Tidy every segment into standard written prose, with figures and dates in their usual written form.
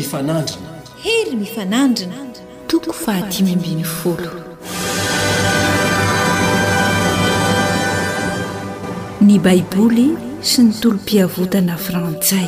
mifanandrina. Hery mifanandrina. Toko 5:10. Ny baiboly sy ny tolom-piavotana frantsay.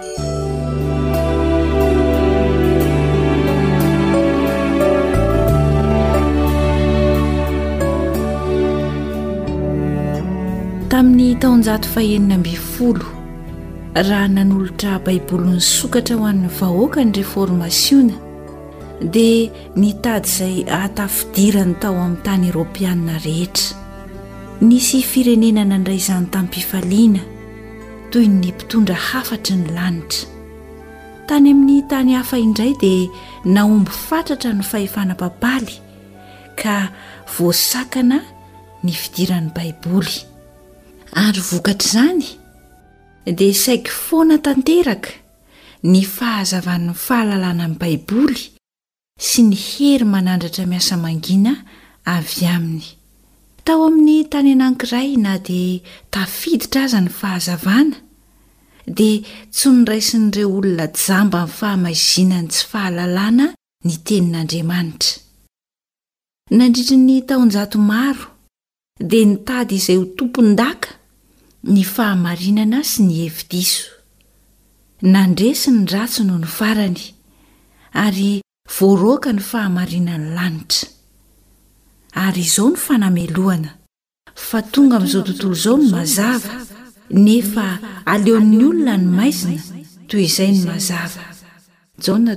Tamin'ny taonjato 1900 raha nanolotra baiboly ny sokatra ho an'ny vahoaka ny reformasiona dia nitady izay ahatafidirany tao amin'ny tany eropeanina rehetra. Nisy firenena nandray izany tampifaliana toy ny mpitondra hafatry ny lanitra. Tany amin'ny tany hafa indray dia naomby fatratra ny fahefana babaly ka voasakana ny fidiran'ny baiboly. Ary vokatra izany dia saika foana tanteraka ny fahazavan'ny fahalalana amin'ny baiboly sy ny hery manandratra miasa mangina avy aminy. Tao amin'ny tany anankiray na dia tafiditra aza ny fahazavana dia tsy niraisin'ireo olona jamba amin'ny fahamaizinany tsy fahalalana ny tenin'Andriamanitra. Nandritry ny taonjato maro dia nitady izay ho tompon-daka ny fahamarinana sy ny hevi-diso. Nandresy ny ratsy noho ny farany ary voaroaka ny fahamarinan'ny lanitra. Ary izao ny fanameloana fa tonga amin'izao tontolo izao ny mazava nefa aleon'ny olona ny maizina toy izay ny mazava. Jaona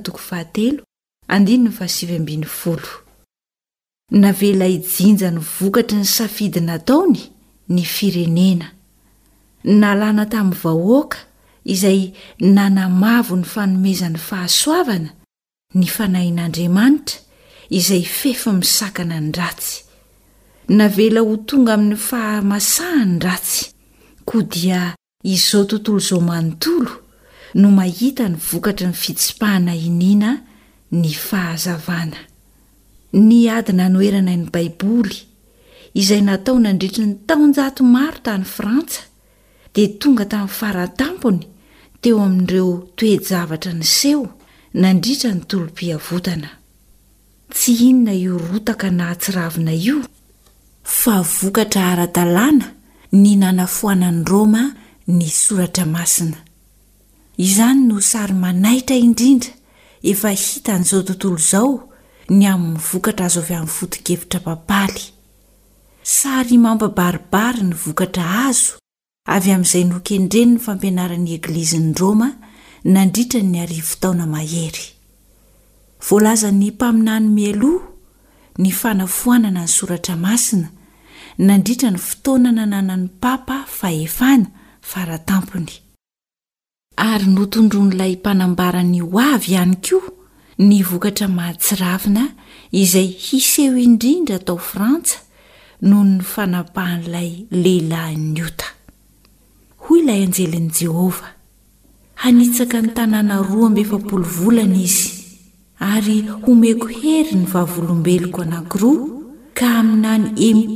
3:7-9. Navela hijinja ny vokatry ny safidy nataony ny firenena. Nalana tamin'ny vahoaka izay nanamavo ny fanomezan'ny fahasoavana ny fanahin'Andriamanitra izay fefy misakana ny ratsy. Navela ho tonga amin'ny fahamasahany ratsy. Koa dia izao tontolo izao manontolo no mahita ny vokatry ny fitsipahana iniana ny fahazavana. Ny ady nanoerana ny baiboly izay natao nandritry ny taonjato maro tany Frantsa dia tonga tamin'ny faratampony teo amin'ireo toe-javatra ny seho nandritra ny tolom-piavotana. Tsy inona io rotaka na atsiravina io fa vokatra ara-dalàna ny nanafoanan'ny Roma ny soratra masina. Izany no sary manaitra indrindra efa hita an'izao tontolo izao ny amin'ny vokatra azo avy amin'ny foto-kevitra babaly. Sary mampabaribary ny vokatra azo avy amin'izay nokendreny ny fampianaran'ny eglizin'ny Roma nandritra ny arivo taona mahery. Voalazan'ny mpaminany mieloha ny fanafoanana ny soratra masina nandritra ny fotoana nananan'ny papa fahefana faratampony. Ary notondron'ilay mpanambarany ho avy ihany koa ny vokatra mahatsiravina izay hiseho indrindra tao Frantsa noho ny fanapahan'ilay lehilahy Niota. Hoy ilay anjelin'i Jehova: hanitsaka ny tanàna 12 volana izy ary homeko hery ny vavolombeloko anankiroa ka aminany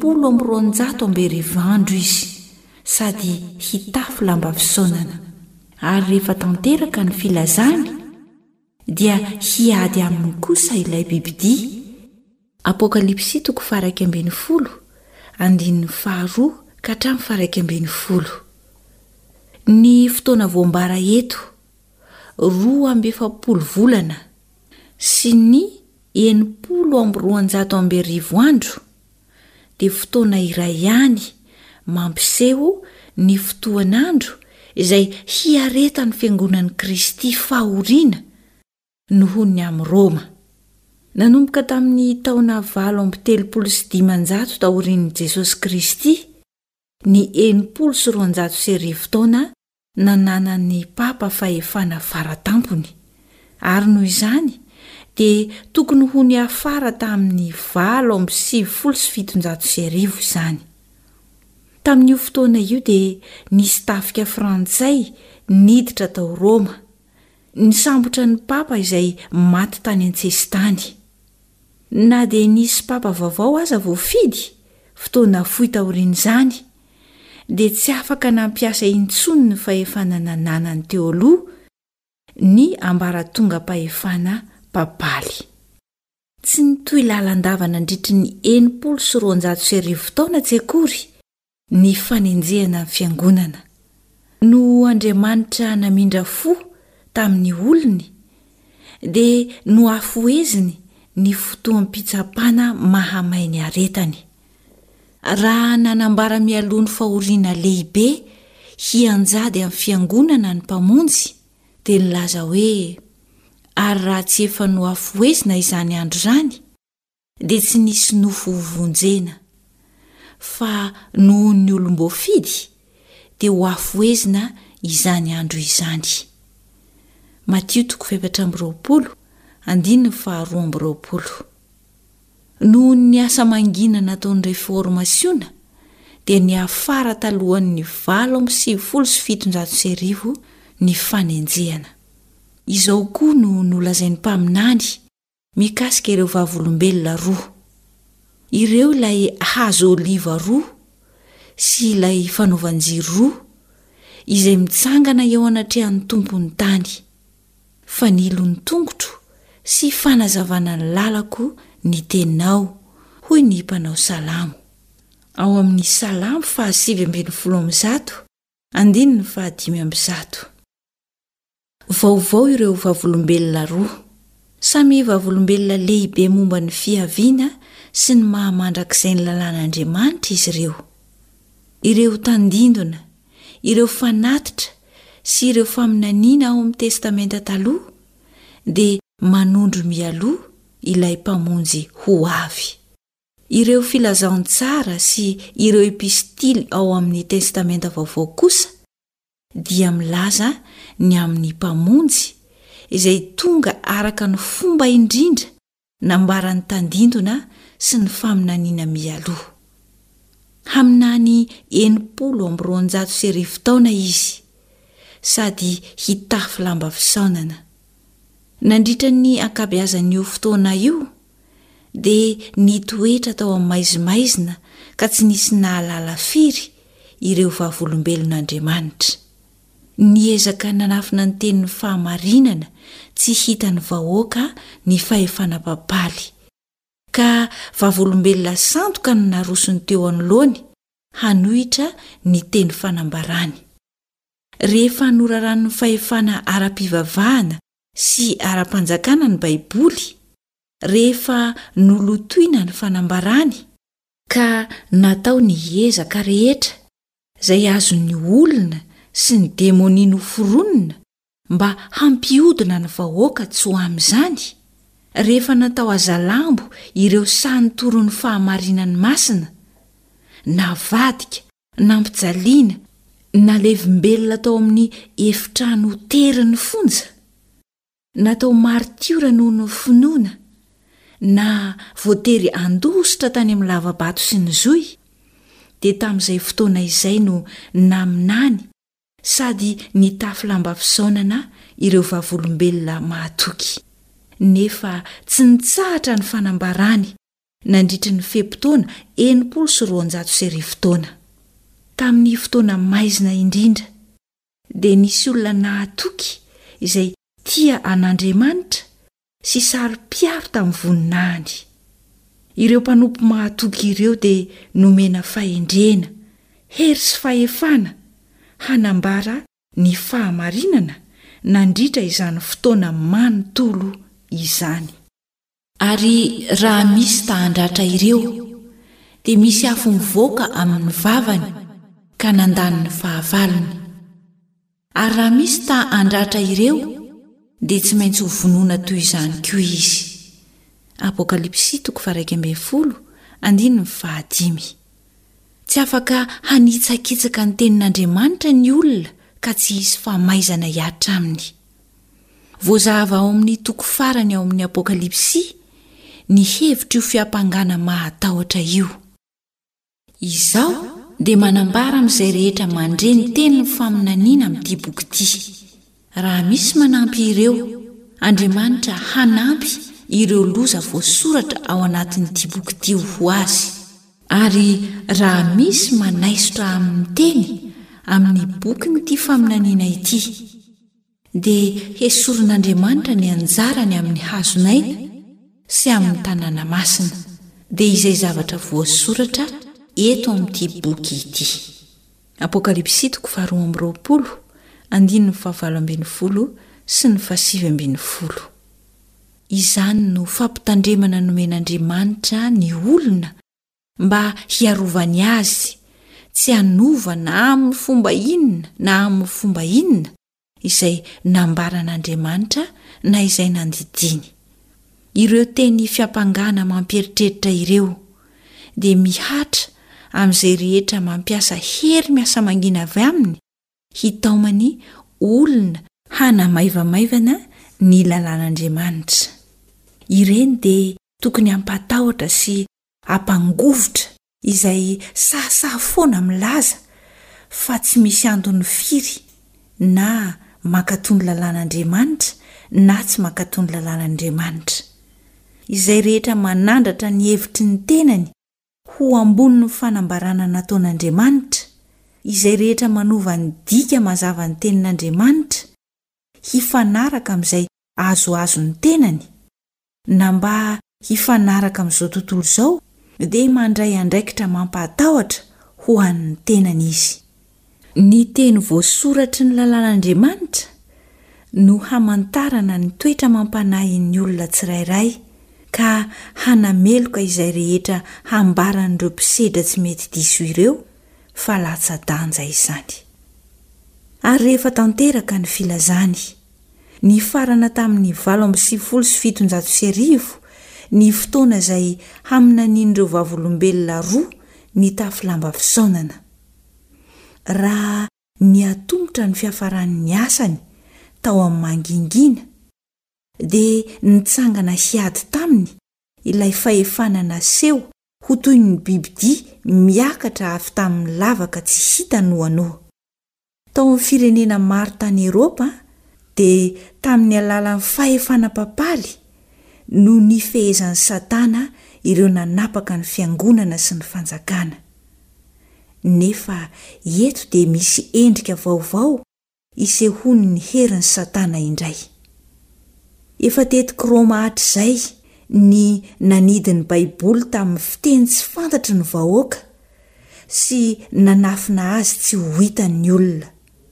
720 andro izy sady hitafy lamba fisaonana. Ary rehefa tanteraka ny filazany dia hiady aminy kosa ilay bibidia. Apokalipsy 1:2-2. Ny fotoana voambara eto 12 volana sy ny 720 andro dia fotoana iray ihany mampiseho ny fotoanandro izay hiaretan'ny fiangonan'i Kristy fahoriana noho ny amin'ny Roma. Nanomboka tamin'ny taona 835 taorian'i Jesosy Kristy ny 720 taona nananan'ny papa fahefana faratampony. Ary noho izany dia tokony ho ny afara tamin'ny 770 izany. Tamin'io fotoana io dia nisy tafika frantsay niditra tao Roma, nisambotra ny papa izay maty tany Antsesitany. Na dia nisy papa vaovao aza voafidy fotoana fohy taorian'izany dia tsy afaka nampiasa intsony ny fahefana nananany teo aloha ny ambaratonga-pahefana papaly. Tsy nitoy lalandavana andritry ny 490 taona tsy akory ny fanenjehana ny fiangonana no Andriamanitra namindra fo tamin'ny olony dia no afoeziny ny fotoam-pitsapana mahamainy aretany. Raha nanambara mialoha ny fahoriana lehibe hianjady amin'ny fiangonana ny mpamonjy dia nilaza hoe ary raha tsy efa no afoezina izany andro izany dia tsy nisy nofo hovonjena fa noho ny olom-boafidy dia ho afoezina izany andro izany. Matio 7:20. Noho ny asa mangina nataon'ny reformasiona dia niafara talohan'ny 770 ny fanenjehana. Izao koa no nolazain'ny mpaminany mikasika ireo vavolombelona roa, ireo ilay hazo oliva roa sy ilay fanaovanjiro roa izay mitsangana eo anatrehan'ny tompony tany, fanilony tongotro sy fanazavana ny lalako ny teninao, hoy ny mpanao salamo. Ao amin'ny salamo 7:5. Vaovao ireo vavolombelona roa, samy vavolombelona lehibe momba ny fiaviana sy ny mahamandrakizay ny lalàn'Andriamanitra izy ireo. Ireo tandindona, ireo fanatitra sy ireo faminaniana ao amin'ny testamenta taloha dia manondro mialoha ilay mpamonjy ho avy. Ireo filazaon-tsara sy ireo epistily ao amin'ny testamenta vaovao kosa dia milaza ny amin'ny mpamonjy izay tonga araka ny fomba indrindra nambaran'ny tandindona sy ny faminaniana mialoha. Haminany 990 taona izy sady hitafy lamba fisaonana. Nandritra ny ankabeazan'io fotoana io dia nitoetra tao amin'ny maizimaizina ka tsy nisy nahalala firy ireo vavolombelon'Andriamanitra. Niezaka nanafina ny tenin'ny fahamarinana tsy hitany vahoaka ny fahefana papaly, ka vavolombelona sandoka no narosony teo anoloany hanohitra ny teny fanambarany. Rehefa noraran'ny fahefana ara-pivavahana sy ara-panjakana ny Baiboly, rehefa nolotoina ny fanambarany ka natao ny ezaka rehetra izay azon'ny olona sy ny demonia noforonina mba hampiodina ny vahoaka tsy ho amin'izany, rehefa natao azalambo ireo sanytoron'ny fahamarinany masina, navadika, nampijaliana, nalevimbelona tao amin'ny efitrano teriny fonja, natao martiora noho ny finoana, na voatery andositra tany amin'ny lavabato sy ny zoy, dia tamin'izay fotoana izay no naminany sady nitafy lamba fisaonana ireo vavolombelona mahatoky. Nefa tsy nitsahatra ny fanambarany nandritry ny fepotona 490 taona. Tamin'ny fotoana maizina indrindra dia nisy olona nahatoky izay tia an'Andriamanitra sy sary-piaro tamin'ny voninahiny. Ireo mpanompo mahatoky ireo dia nomena fahendrena, hery sy fahefana hanambara ny fahamarinana nandritra izany fotoana manontolo izany. Ary raha misy tahandratra ireo dia misy afo mivoaka amin'ny vavany ka nandany ny fahavalony. Ary raha misy tahandratra ireo dia tsy maintsy ho vonoina toy izany koa izy. Apokalipsy 1:10. Tsy afaka hanitsakitsaka ny tenin'Andriamanitra ny olona ka tsy hisy fahamaizana hiatra aminy. Voazahava ao amin'ny toko farany ao amin'ny Apokalipsy ny hevitra io fiampangana mahatahotra io. Izao dia manambara amin'izay rehetra mandre ny tenin'ny faminaniana amin'ity boky ity. Raha misy manampy ireo, Andriamanitra hanampy ireo loza voasoratra ao anatin'ity boky ity ho azy. Ary raha misy manaisotra amin'ny teny amin'ny boky n'ity faminaniana ity, dia hesoron'Andriamanitra ny anjarany amin'ny hazonaina sy amin'ny tanàna masina. Dia izay zavatra voasoratra eto amin'ity boky ity. Apokalipsitiko 2:20 sy ny 7:20. Izany no fampitandremana nomen'Andriamanitra ny olona mba hiarovany azy, tsy hanova na amin'ny fomba inona na amin'ny fomba inona izay nambaran'Andriamanitra na izay nandidiny. Ireo teny fiampangana mampieritreritra ireo dia mihatra amin'izay rehetra mampiasa hery miasa mangina avy aminy hitaomany olona hanamaivamaivana ny lalàn'Andriamanitra. Ireny dia tokony hampatahotra sy hampangovotra izay sahasaha foana milaza fa tsy misy antony firy na mankatony lalàn'Andriamanitra na tsy mankatony lalàn'Andriamanitra. Izay rehetra manandratra ny hevitry ny tenany ho ambony ny fanambarana nataon'Andriamanitra, izay rehetra manova ny dika mazava ny tenin'Andriamanitra hifanaraka amin'izay azoazo ny tenany na mba hifanaraka amin'izao tontolo izao dia mandray andraikitra mampahatahotra ho an'ny tenany izy. Ny teny voasoratry ny lalàn'Andriamanitra no hamantarana ny toetra mampanahy ny olona tsirairay ka hanameloka izay rehetra hambaran'ireo mpisedra tsy mety diso ireo fa latsa-danja izany. Ary rehefa tanteraka ny filazany, ny farana tamin'ny 7,750 ny fotoana izay haminanian'ireo vavolombelona 2 ny tafilamba fisaonana. Raha ny atombotra ny fiafaran'ny asany tao amin'ny mangingina dia nitsangana hiady taminy ilay fahefanana seho ho toy ny bibidia miakatra avy tamin'ny lavaka tsy hita noanoa. Tao amin'ny firenena maro tany Eropa dia tamin'ny alalan'ny fahefana papaly no nifehezan'ny Satana ireo nanapaka ny fiangonana sy ny fanjakana. Nefa eto dia misy endrika vaovao isehony ny herin'ny Satana indray. Efa tetiko Roma hatr'izay ny nanidiny Baiboly tamin'ny fiteny tsy fantatry ny vahoaka sy nanafina azy tsy ho hitan'ny olona.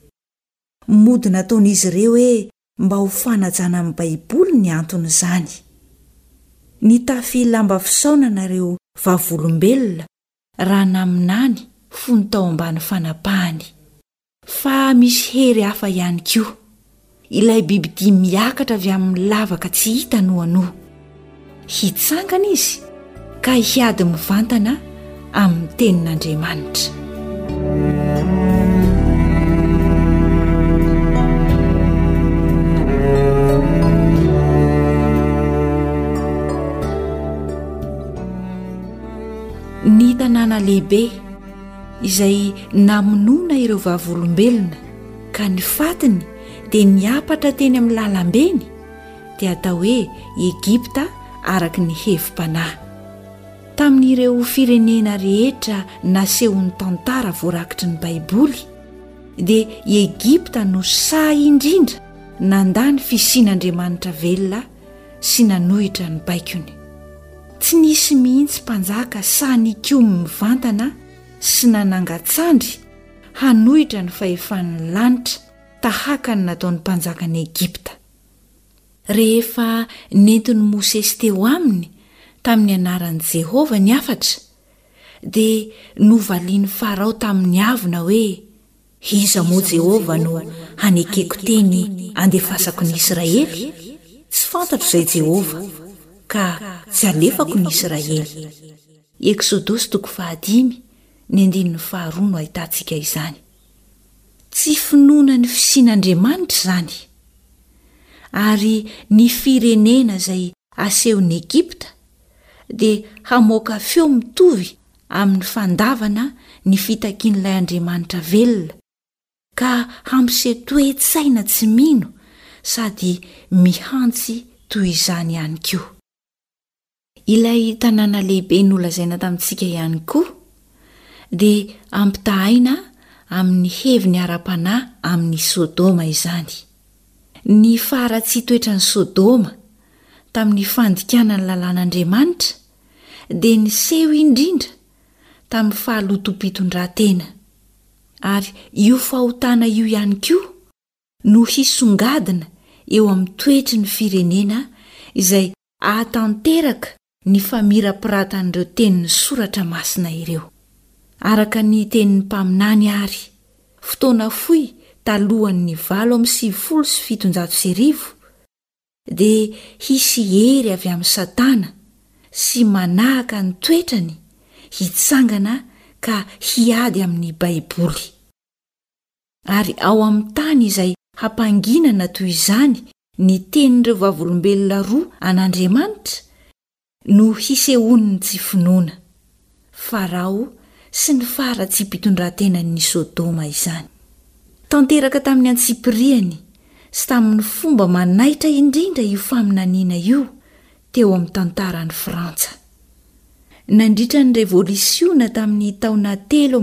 Mody nataon'izy ireo hoe mba ho fanajana amin'ny Baiboly ny anton'izany. Ny tafilamba fisaonana ireo vavolombelona raha naminany fony tao ambany fanapahany. Fa misy hery hafa ihany koa, ilay bibidia miakatra avy amin'ny lavaka tsy hita noanoa. Hitsangana izy ka hiady mivantana amin'ny tenin'Andriamanitra. Ny tanàna lehibe izay namonoana ireo vavolombelona ka ny fatiny dia niapatra teny amin'ny lalambeny dia atao hoe Egipta araka ny hevim-panahy. Tamin'ireo firenena rehetra nasehon'ny tantara voarakitry ny Baiboly dia Egipta no sahy indrindra nandany fisian'Andriamanitra velona sy nanohitra ny baikony. Tsy nisy mihitsy mpanjaka sahany komy mivantana sy nanangatsandry hanohitra ny fahefan'ny lanitra tahaka ny nataon'ny mpanjakan'i Egipta. Rehefa nentin'i Mosesy teo aminy tamin'ny anaran'i Jehova ny afatra dia novalian'ny Farao tamin'ny avina hoe iza moa Jehova no hanekeko teny andefasako ny Israely? Tsy fantatro izay Jehova ka tsy alefako ny Israely. Eksodosy 5:2 no ahitantsika izany. Tsy finoana ny fisian'Andriamanitra izany. Ary ny firenena izay asehon'ny Egipta dia hamoaka feo mitovy amin'ny fandavana ny fitakian'ilay Andriamanitra velona ka hampisetoetsaina tsy mino sady mihantsy toy izany ihany koa. Ilay tanàna lehibe nolazaina tamintsika ihany koa dia ampitahaina amin'ny heviny ara-panahy amin'ny Sodoma izany. ny faharatsy toetra ny Sodoma tamin'ny fandikanany lalàn'Andriamanitra dia niseho indrindra tamin'ny fahalotom-pitondran-tena ary io fahotana io ihany koa no hisongadina eo amin'ny toetry ny firenena izay ahatanteraka ny famirapiran'ireo tenin'ny soratra masina ireo. Araka ny tenin'ny mpaminany ary fotoana fohy talohan'ny 770 dia hisy hery avy amin'ny Satana sy manahaka ny toetrany hitsangana ka hiady amin'ny Baiboly. Ary ao amin'ny tany izay hampanginana toy izany ny tenin'ireo vavolombelona roa an'Andriamanitra no hisehoniny tsy finoana, Farao sy ny faharatsy mpitondran-tenan'ny Sodoma izany. Tanteraka tamin'ny Antsipriany sy tamin'ny fomba manaitra indrindra io faminaniana io teo amin'ny tantaran'ny Frantsa. Nandritra ny revolisiona tamin'ny taona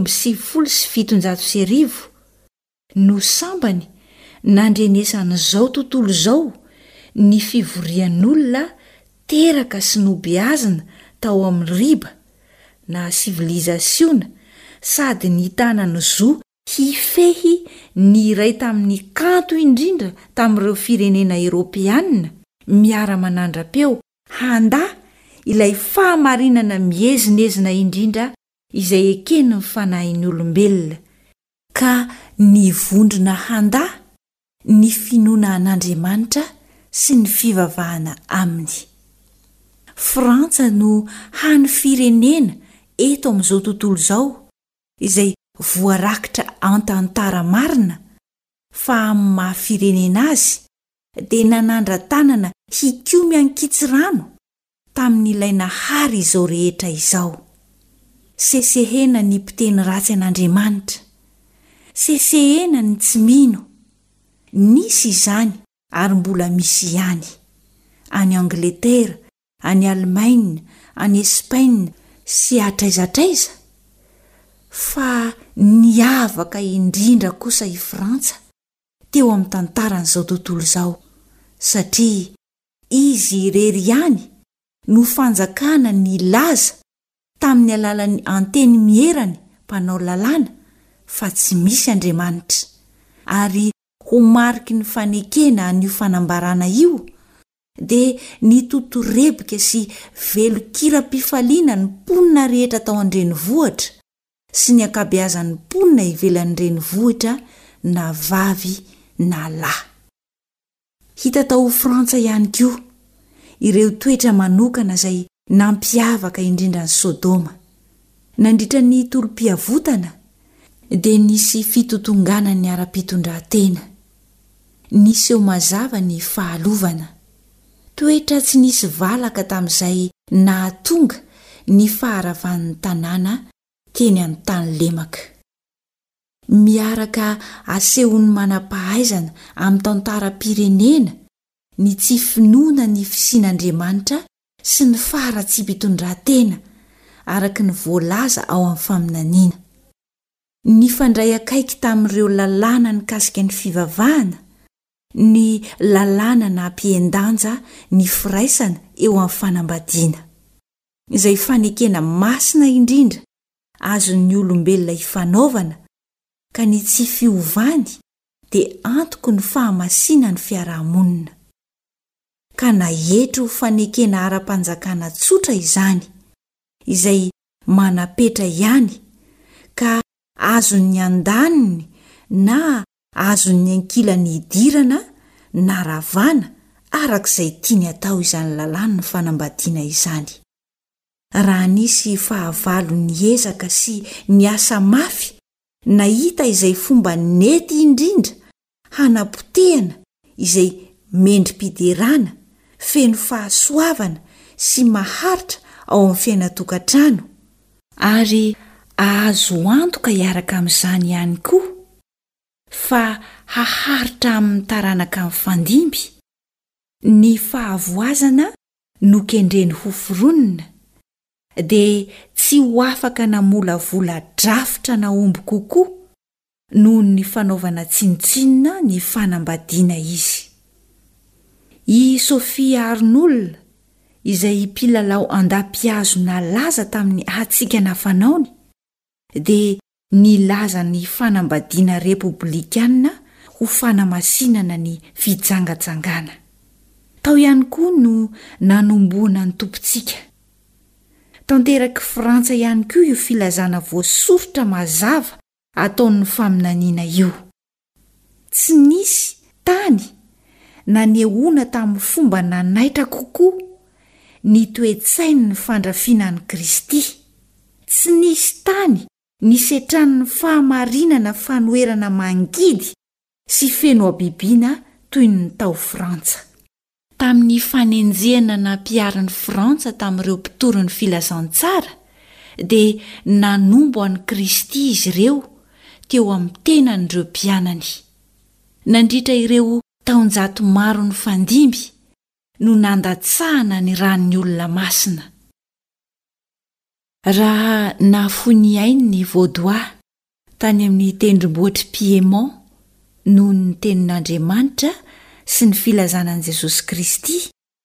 1770 no sambany nandrenesan'izao tontolo izao ny fivorian'olona teraka sy nobeazina tao amin'ny riba na sivilizasiona sady ny tanany zo hifehy ny iray tamin'ny kanto indrindra tamin'ireo firenena Eropeanina miara-manandra-peo handa ilay fahamarinana miezinezina indrindra izay ekeny ny fanahin'ny olombelona ka nivondrona handa ny finoana an'Andriamanitra sy ny fivavahana aminy. Frantsa no hany firenena eto amin'izao tontolo izao izay voarakitra an-tantara marina fa amin'ny mahafirenena azy dia nanandra-tanana hikomy ankitsirano tamin'ny ilay nahary izao rehetra izao. Sesehena ny mpiteny ratsy an'Andriamanitra, sesehena ny tsy mino. Nisy izany ary mbola misy ihany any Angletera, any Alemaina, any Espaina sy atraizatraiza. Fa niavaka indrindra kosa i Frantsa teo amin'ny tantaran'izao tontolo izao satria izy irery ihany no fanjakana ny laza tamin'ny alalan'ny anteny mierany mpanao lalàna fa tsy misy Andriamanitra ary ho mariky ny fanekena an'io fanambarana io dia ny totorebika sy velokira-pifaliana ny mponina rehetra tao an-drenivohitra sy ny ankabeazan'ny mponina ivelan'ny renivohitra na vavy na lahy. Hita tao Frantsa ihany koa ireo toetra manokana izay nampiavaka indrindra ny Sodoma. Nandritra ny tolom-piavotana dia nisy fitotongana ny ara-pitondran-tena. Nisy eo mazava ny fahalovana. Toetra tsy nisy valaka tamin'izay nahatonga ny faharavan'ny tanàna teny amin'ny tany lemaka. Miaraka asehon'ny manam-pahaizana amin'ny tantaram-pirenena ny tsy finoana ny fisian'Andriamanitra sy ny faharatsy mpitondran-tena araka ny voalaza ao amin'ny faminaniana. Ny fandray akaiky tamin'ireo lalàna nikasika ny fivavahana, ny lalàna na ampiendanja ny firaisana eo amin'ny fanambadiana izay fanekena masina indrindra azon'ny olombelona hifanaovana ka ny tsy fiovany dia antoko ny fahamasina ny fiarahamonina. Ka nahetro ho fanekena ara-panjakana tsotra izany izay manapetra ihany ka azon'ny andaniny na azon'ny ankilany idirana na ravana arak'izay tiany atao izany lalàna ny fanambadiana izany. Raha nisy fahavalo ny ezaka sy ny asa mafy nahita izay fomba nety indrindra hanapotehana izay mendrim-piderana feno fahasoavana sy maharitra ao amin'ny fiainatokantrano ary ahazo antoka hiaraka amin'izany ihany koa fa haharitra amin'ny taranaka amin'ny fandimby ny fahavoazana no kendreny ho foronina dia tsy ho afaka namolavola drafitra na omby kokoa noho ny fanaovana tsinitsinina ny fanambadiana izy. I Sofia Arnoul izay mpilalao andam-piazo nalaza tamin'ny ahatsika nafanaony dia nilaza ny fanambadiana repoblikanina ho fanamasinana ny fijangajangana. Tao ihany koa no nanomboana ny tompontsika. Tanteraky Frantsa ihany koa io filazana voasorotra mazava ataon'ny faminaniana io. Tsy nisy tany na nehoana tamin'ny fomba nanaitra kokoa ny toe-tsainy ny fandrafinan'i Kristy. Tsy nisy tany nisetran'ny fahamarinana fanoerana mangidy sy feno abibiana toy ny tao Frantsa. Tamin'ny fanenjehana nampiarin'ny Frantsa tamin'ireo mpitoron'ny filazantsara dia nanombo an'i Kristy izy ireo teo amin'ny tenan'ireo mpianany. Nandritra ireo taonjato maro ny fandimby no nandatsahana ny ran'ny olona masina. Raha nafony ainy ny Vaudois tany amin'ny tendrombohitry Piémont noho ny tenin'Andriamanitra sy ny filazanan'i Jesosy Kristy,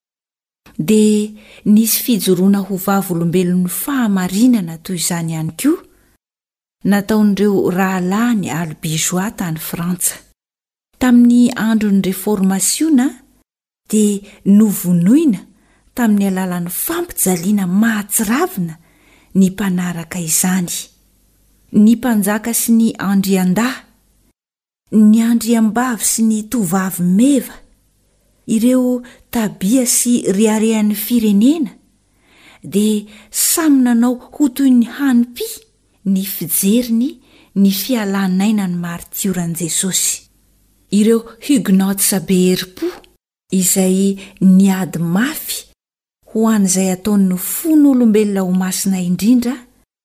dia nisy fijoroana ho vavolombelon'ny fahamarinana toy izany ihany koa nataon'ireo rahalahy Albigeois tany Frantsa. Tamin'ny andron'ny réformationa dia novonoina tamin'ny alalan'ny fampijaliana mahatsiravina ny mpanaraka izany. Ny mpanjaka sy ny andrian-dahy, ny andriam-bavy sy ny tovavy meva, ireo tabia sy riarean'ny firenena dia samy nanao ho toy ny hanimpi ny fijeriny ny fialanaina ny martioran'i Jesosy. Ireo Huguenots beherim-po izay niady mafy ho an'izay ataon'ny fon'olombelona ho masina indrindra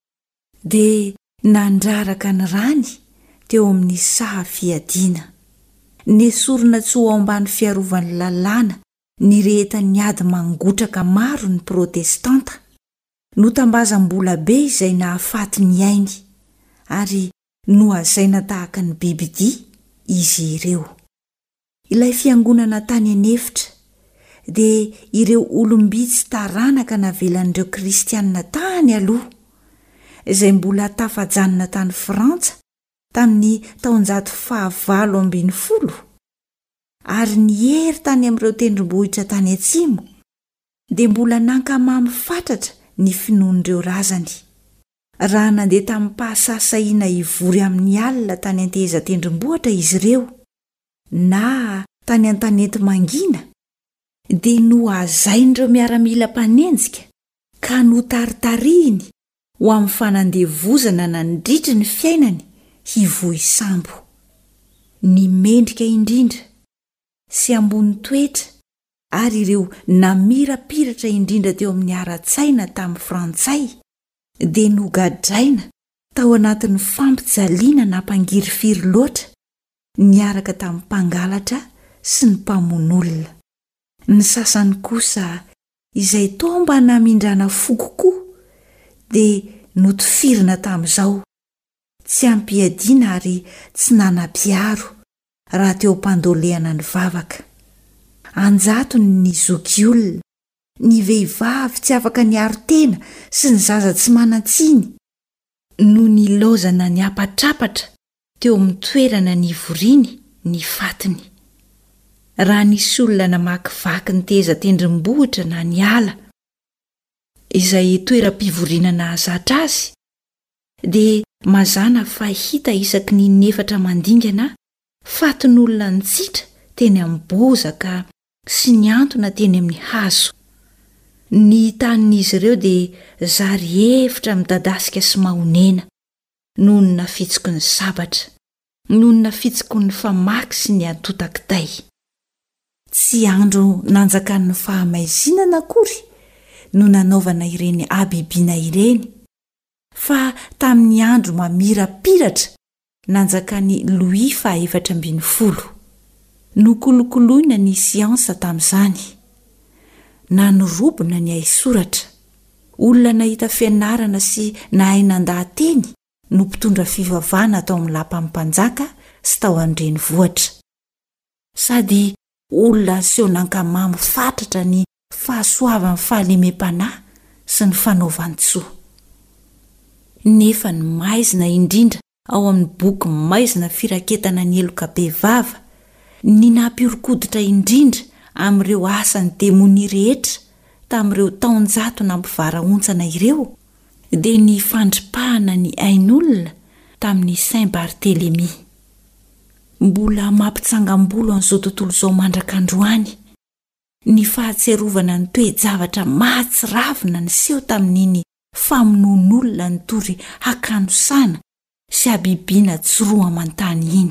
dia nandraraka ny rany teo amin'ny sahafiadiana. Nesorina tsy ho ambany fiarovan'ny lalàna ny rehetra niady mangotraka maro ny protestanta. Notambazam-bola be izay nahafaty ny ainy ary nohazaina tahaka ny bibidia izy ireo. Ilay fiangonana tany anefitra dia ireo olombitsy taranaka navelan'ireo kristianina tany aloha izay mbola tafajanona tany Frantsa tamin'ny taonjato 920 ary nihery tany amin'ireo tendrombohitra tany atsimo dia mbola nankamamy fatratra ny finoan'ireo razany. Raha nandeha tamin'ny mpahasasaina ivory amin'ny alina tany anteza tendrombohitra izy ireo na tany an-tanety mangina dia nohazain'ireo miaramila mpanenjika ka notartarihiny ho amin'ny fanandevozana nandritry ny fiainany hivohy sambo. Ny mendrika indrindra sy ambony toetra ary ireo namirapiratra indrindra teo amin'ny ara-tsaina tamin'ny Frantsay dia nogadraina tao anatin'ny fampijaliana nampangiryfiry loatra niaraka tamin'ny mpangalatra sy ny mpamon'olona. Ny sasany kosa izay toa mba namindrana fo kokoa dia notifirina tamin'izao, tsy ampiadiana ary tsy nanam-piaro raha teo mpandolehana ny vavaka. Anjatony ny zoky olona, ny vehivavy tsy afaka niaro tena sy ny zaza tsy manan-tsiny no nilaozana ny apatrapatra teo amin'ny toerana ny ivoriany ny fatiny. Raha nisy olona namakivaky ny teza tendrombohitra na ny ala izay toeram-pivoriana zatra azy dia mazana fa hita isaky ny 4 mandingana fatin'olona nitsitra teny amin'ny bozaka sy ny antona teny amin'ny hazo. Ny tanin'izy ireo dia zary hevitra midadasika sy mahonena noho ny nafitsiko ny sabatra, noho ny nafitsiko ny famaky sy ny atotakitay. Tsy andro nanjakan'ny fahamaizinana akory no nanaovana ireny abibiana ireny, fa tamin'ny andro mamirapiratra nanjakan'ny Louis XIV no kolokoloina ny siansa tamin'izany. Nanorobona ny aisoratra, olona nahita fianarana sy nahay nandahateny no mpitondra fivavahana tao amin'ny lapan'ny mpanjaka sy tao andrenivohitra. Sady olona seho nankamamo fatratra ny fahasoavan'ny fahalemem-panahy sy ny fanaovantsoa. Nefa ny maizina indrindra ao amin'ny boky maizina firaketana ny eloka be vava, ny nampiorokoditra indrindra amin'ireo asany demoni rehetra tamin'ireo taonjato nampivaraontsana ireo, dia ny fandripahana ny ain'olona tamin'ny Saint Barthélemy. Mbola mampitsangam-bolo an'izao tontolo izao mandrakandroany ny fahatserovana ny toe-javatra mahatsiravina ny seho tamin'iny famonoan'olona ny tory hakanosana sy habibiana tsoroa amantany iny.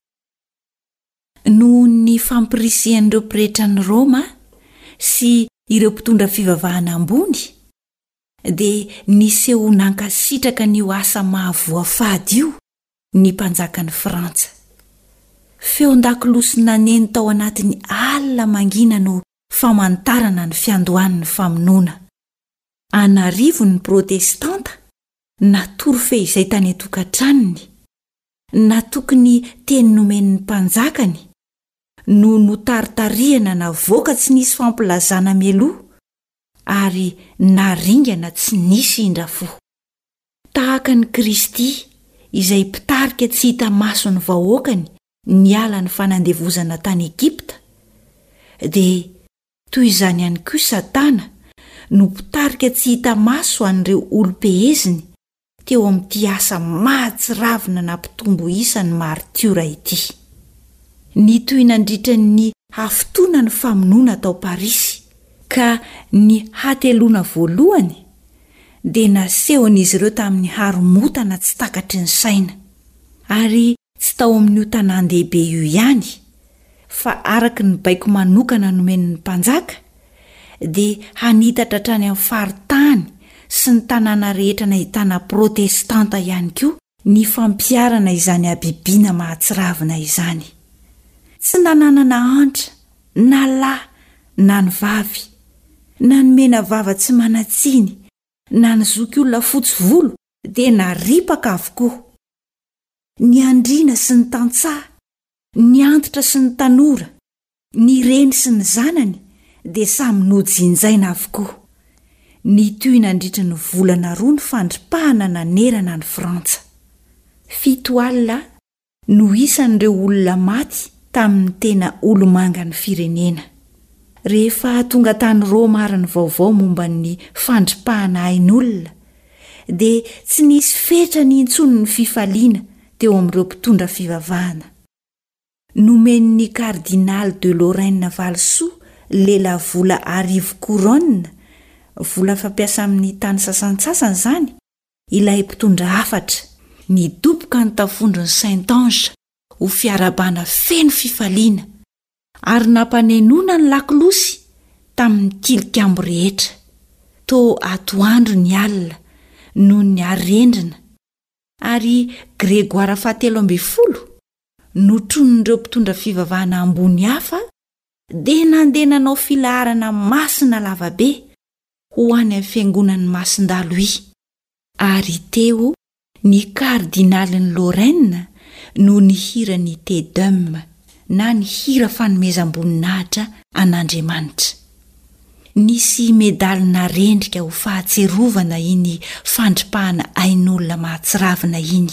Noho ny fampirisian'ireo pretra ny Roma sy ireo mpitondra fivavahana ambony, dia niseho nankasitraka n'io asa mahavoafady io ny mpanjakan'ny Frantsa. Feon-dakilosi naneny tao anatin'ny alina mangina no famantarana ny fiandohan'ny famonoana. Anarivo ny protestanta natory fehizay tany atokantranony, natoky ny teny nomen'ny mpanjakany no notaritarihana navoaka tsy nisy fampilazana meloa ary naringana tsy nisy indrafo. Tahaka ny Kristy izay mpitarika tsy hita maso ny vahoakany niala ny fanandevozana tany Egipta, dia toy izany ihany koa Satana no mpitarika tsy hita maso an'ireo olom-peheziny teo amin'ity asa mahatsiravina nampitombo isan'ny martiora ity. Ny toy nandritra ny hafitoana ny famonoana tao Parisy ka ny hateloana voalohany dia nasehon'izy ireo tamin'ny haromotana tsy takatry ny saina, ary tsy tao amin'io tanan-dehibe io ihany, fa araka ny baiko manokana nomen'ny mpanjaka dia hanitatra trany amin'ny faritany sy ny tanàna rehetra nahitana protestanta ihany koa ny fampiarana izany habibiana mahatsiravina izany. Tsy nananana antra na lahy na ny vavy, na nomena vava tsy manatsiny, na nizoky olona fotsy volo dia naripaka avokoa. Ny andriana sy ny tantsaha, ny antitra sy ny tanora, ny reny sy ny zanany dia samy nojinjaina avokoa. Ny toy nandritra ny volana 2 ny fandripahana nanerana ny Frantsa. 7 alina no isan'ireo olona maty tamin'ny tena olomanga ny firenena. Rehefa tonga tany Roma ary ny vaovao momba ny fandripahana ain'olona, dia tsy nisy fetra ny intsony ny fifaliana teo amin'ireo mpitondra fivavahana. Nomen'ny Cardinal de Lorraine Valsou lela vola 10 couronne, vola fampiasa amin'ny tany sasantsasany zany, ilay mpitondra hafatra nidoboka ny tafondron'ny Saint-Ange ho fiarabana feno fifaliana, ary nampanenona ny lakilosy tamin'ny tilikambo rehetra. To atoandro ny alina noho ny arendrina, ary Grégoire 17 notronon'ireo mpitondra fivavahana ambony hafa dia nandeha nanao filaharana masina lavabe ho any amin'ny fiangonan'ny Masindalo. Ary teo ny kardinalin'ny Lorraine no nihira ny Te Deum, na ny hira fanomezam-boninahitra an'Andriamanitra. Nisy medalina rendrika ho fahatserovana iny fandripahana ain'olona mahatsiravina iny.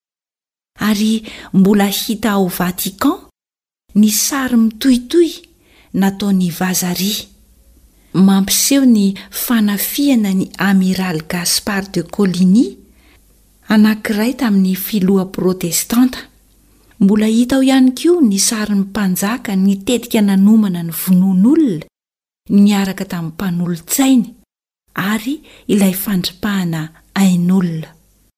Ary mbola hita ao Vatican ny sary mitohitohy nataon'ny Vazary, mampiseho ny fanafiana ny amiral Gaspard de Coligny, anankiray tamin'ny filoha protestanta. Mbola hita ao ihany koa ny sarin'ny mpanjaka nitetika nanomana ny vonoan'olona niaraka tamin'ny mpanolontsainy ary ilay fandripahana ain'olona.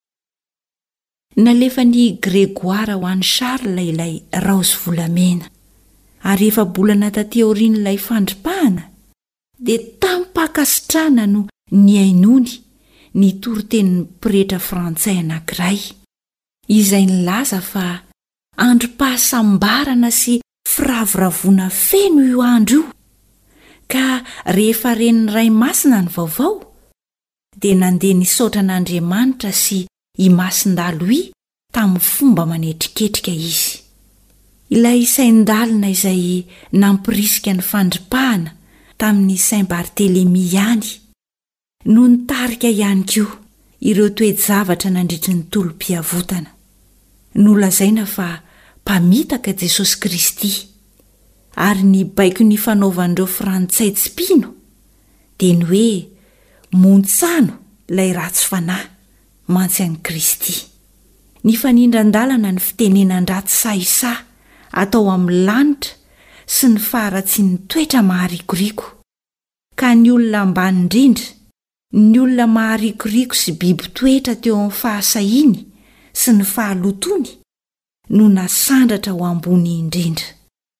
Nalefa ny Grégoire ho an'ny Charles ilay raozy volamena, ary efa bolana taty aorian'ilay fandripahana dia tampakasitrana no ny ainony ny toritenin'ny pretra frantsay anankiray, izay nilaza fa androm-pahasambarana sy firavoravoana feno io andro io. Ka rehefa ren'ny ray masina ny vaovao, dia nandeha nisaotra an'Andriamanitra sy i Masindalo tamin'ny fomba manetriketrika izy. ilay sain-dalina izay nampirisika ny fandripahana tamin'ny saint barthelemy ihany no nitarika ihany koa ireo toe-javatra nandritry ny tolom-piavotana. Nolazaina fa mpamitaka Jesosy Kristy ary ny baiko ny fanaovan'ireo frantsay tsi-pino dia ny hoe montsano ilay ratsy fanahy mantsy an'i Kristy. Ny fanindran-dalana ny fitenenan-dratsy saisa atao amin'ny lanitra sy ny faharatsian'ny toetra maharikoriko, ka ny olona ambany indrindra, ny olona maharikoriko sy biby toetra teo amin'ny fahasahiany sy ny fahalotony no nasandratra ho ambony indrindra.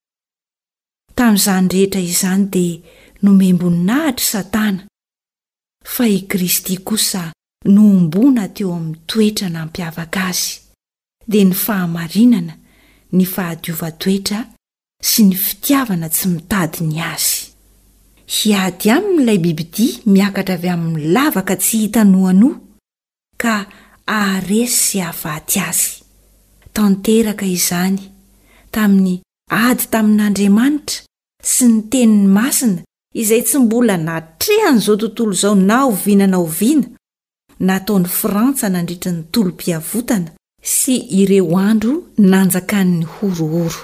Tamin'izany rehetra izany dia nomemboninahitra Satana, fa i Kristy kosa no ombona teo amin'ny toetra nampiavaka azy, dia ny fahamarinana, ny fahadiova-toetra sy ny fitiavana tsy mitady ny azy. Hiady amin'ilay bibidia miakatra avy amin'ny lavaka tsy hita noanoa ka aharesy sy ahafaty azy. Tanteraka izany tamin'ny ady tamin'Andriamanitra sy ny teniny masina izay tsy mbola natrehan'izao tontolo izao na oviana na oviana, nataon'ny Frantsa nandritra ny tolom-piavotana sy ireo andro nanjakan'ny horohoro.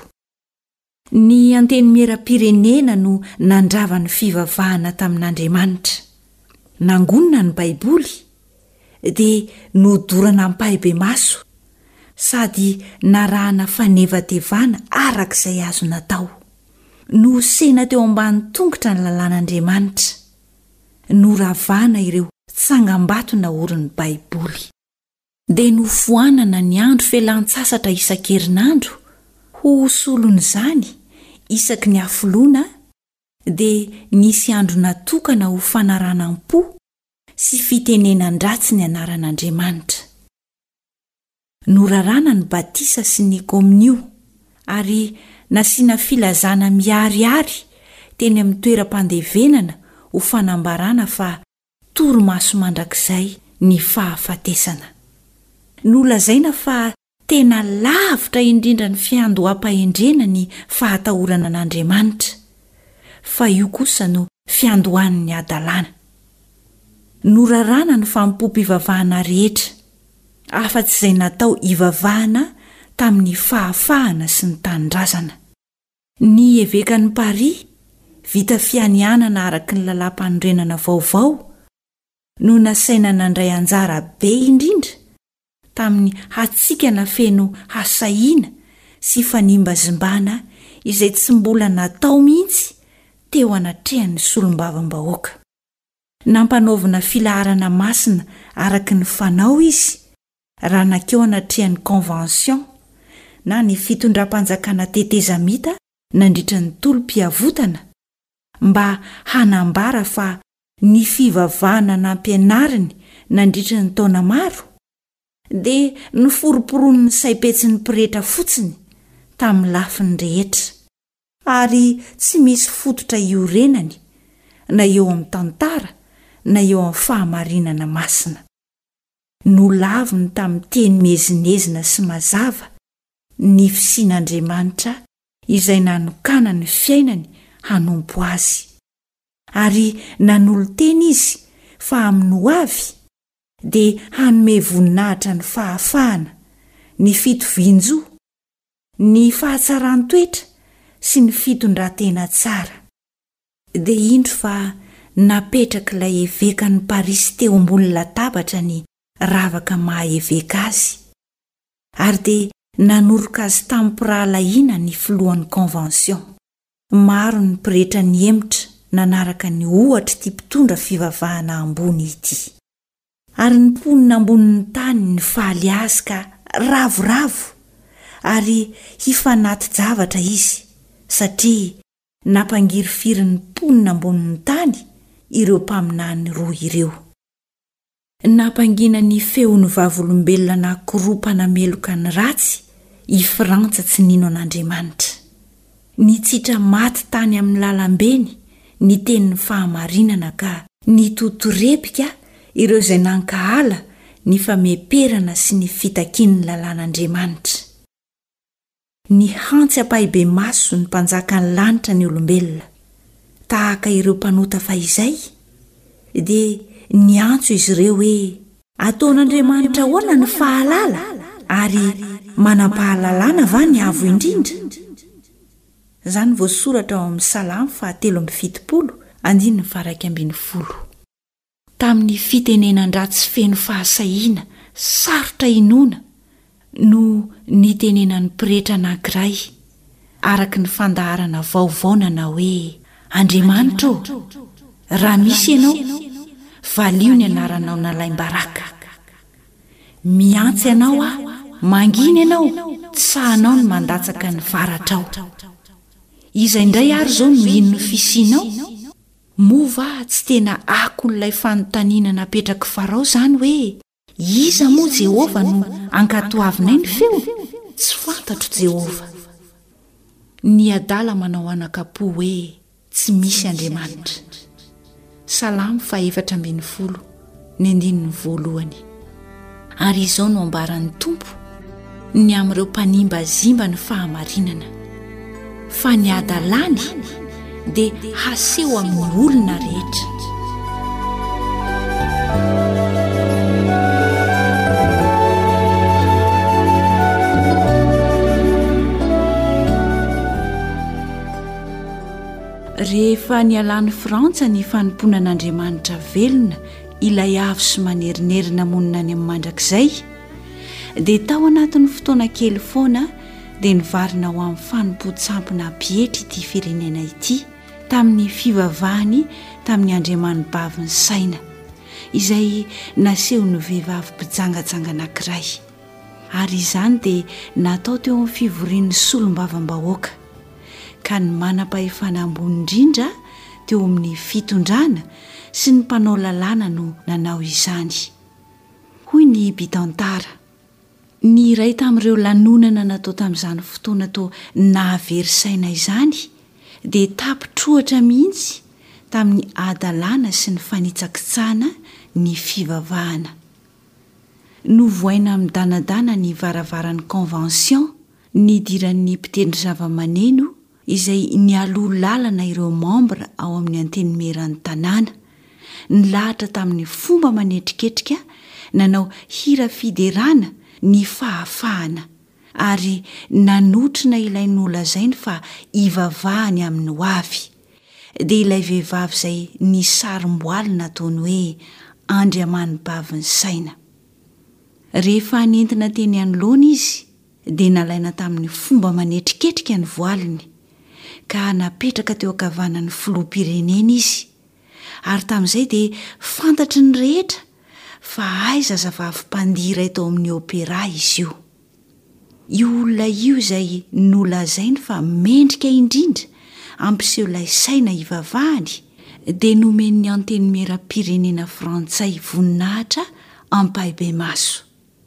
Ny anteny miera-pirenena no nandrava ny fivavahana tamin'Andriamanitra. Nangonina ny Baiboly dia nodorana ampahibe maso sady narahana fanevatevana arak'izay azo natao. Nosena teo ambany tongotra ny lalàn'Andriamanitra. Noravana ireo tsangam-bato naorin'ny Baiboly. Dia nofoanana ny andro felan-tsasatra isan-kerinandro ho solon'izany isaky ny afoloana, dia nisy andro natokana ho fanaranam-po sy fitenenan-dratsy ny anaran'Andriamanitra. Norarana ny batisa sy ny kominio ary nasiana filazana miariary teny amin'ny toeram-pandevenana ho fanambarana fa toromaso mandrakizay ny fahafatesana. Nolazaina fa tena lavitra indrindra ny fiandoham-pahendrena ny fahatahorana an'Andriamanitra, fa io kosa no fiandohan'ny adalàna. Norarana ny fampompivavahana rehetra, afa-tsy izay natao hivavahana tamin'ny fahafahana sy ny tanindrazana. Ny evekan'ny Paris vita fianianana araky ny lalam-panorenana vaovao no nasaina nandray anjara be indrindra tamin'ny hatsikana feno hasahiana sy fanimbazimbana izay tsy mbola natao mihitsy teo anatrehan'ny solombavam-bahoaka. Nampanaovina filaharana masina araky ny fanao izy raha nakeo anatrehan'ny convention na ny fitondram-panjakana tetezamita nandritra ny tolom-piavotana mba hanambara fa ny fivavahana nampianariny nandritra ny taona maro dia noforoporon'ny saipetsin'ny mpirehetra fotsiny tamin'ny lafiny rehetra, ary tsy misy fototra iorenany na eo amin'ny tantara na eo amin'ny fahamarinana masina. Nolaviny tamin'ny teny mezinezina sy mazava ny fisian'Andriamanitra izay nanokana ny fiainany hanompo azy, ary nanolo-teny izy fa amin'ny ho avy dia hanome voninahitra ny fahafahana, ny fitovian-jo, ny fahatsaran-toetra sy ny fitondran-tena tsara. Dia indro fa napetraka ilay evekan'ny Paris teo ambony latabatra ny ravaka maha-eveka azy, ary dia nanoroka azy tamin'ny pirahalahiana ny filohan'ny convention. Maro ny mpirehetra ny emotra nanaraka ny ohatra ty mpitondra fivavahana ambony ity, ary ny mponina ambonin'ny tany ny faly azy ka ravoravo ary hifanaty javatra izy, satria nampangirifirin'ny mponina ambonin'ny tany ireo mpaminany roa ireo. Nampangina ny feon'ny vavolombelona nakoropana meloka ny ratsy i Frantsa tsy nino an'Andriamanitra. Nitsitra maty tany amin'ny lalambeny ny tenin'ny fahamarinana ka nitotorepika ireo izay nankahala ny fameperana sy ny fitakian'ny lalàn'Andriamanitra. ny hantsy ampahibe maso ny mpanjaka ny lanitra ny olombelona tahaka ireo mpanota fa izay dia ny antso izy ireo hoe ataon'Andriamanitra ahoana ny fahalala ary manam-pahalalana va ny avo indrindra. Izany voasoratra ao amin'ny Salamo 3:70. Tamin'ny fitenenan-dratsy feno fahasahiana sarotra inoana no nitenenan'ny pretra anankiray araka ny fandaharana vaovaonana hoe Andriamanitra raha misy ianao valio ny anaranao nalaim-baraka, miantsy ianao manginy ianao tsahanao ny mandatsaka ny varatrao. Iza indray ary zao no ino ny fisianao? Mova tsy tena akon'ilay fanontaniana napetraka Farao zany hoe iza moa Jehova no ankatoavinay ny feo? Tsy fantatro Jehova. Ny adala manao anakapo hoe tsy misy Andriamanitra. Salamo 4:1. Ary izao no ambaran'ny Tompo ny amin'ireo mpanimba ny fahamarinana fa ny adalany dia haseho amin'ny olona rehetra. Rehefa nialan'ny Frantsa ny fanomponan'Andriamanitra velona ilay avo sy manerinerina monina any amin'ny mandrakizay dia tao anatin'ny fotoana kely foana dia nivarina ho amin'ny fanompo-tsampina Pietry ity firenena ity tamin'ny fivavahany tamin'ny Andriamanibavy ny saina izay nasehon'ny vehivavy mpijangajanga anankiray, ary izany dia natao teo amin'ny fivorian'ny solombavam-bahoaka ka ny manam-pahefana ambony indrindra teo amin'ny fitondrana sy ny mpanao lalàna no nanao izany. Hoy ny bitantara, ny iray tamin'ireo lanonana natao tamin'izany fotoana tao nahavery saina izany dia tapitrohatra mihitsy tamin'ny adalàna sy ny fanitsakitsahana ny fivavahana. Novoaina midanadana ny varavaran'ny convention nidiran'ny mpitendry zava-maneno izay nialoha lalana ireo membre ao amin'ny antenimiran'ny tanàna, nilahatra tamin'ny fomba manetriketrika nanao hira fiderana ny fahafahana ary nanotrina ilay nolazainy fa ivavahany amin'ny hoavy dia ilay vehivavy izay ny sarim-boaly nataony hoe Andriamanibavy ny saina. Rehefa nentina teny anoloana izy dia nalaina tamin'ny fomba manetriketrika ny voiliny ka napetraka teo ankavanan'ny filoham-pirenena izy, ary tamin'izay dia fantatry ny rehetra fa aiza zazavavy mpandira tao amin'ny opera izy io. Io olona io izay nolazainy fa mendrika indrindra ampiseho ilay saina ivavahany dia nomen'ny antenimieram-pirenena frantsay voninahitra ampahibe maso.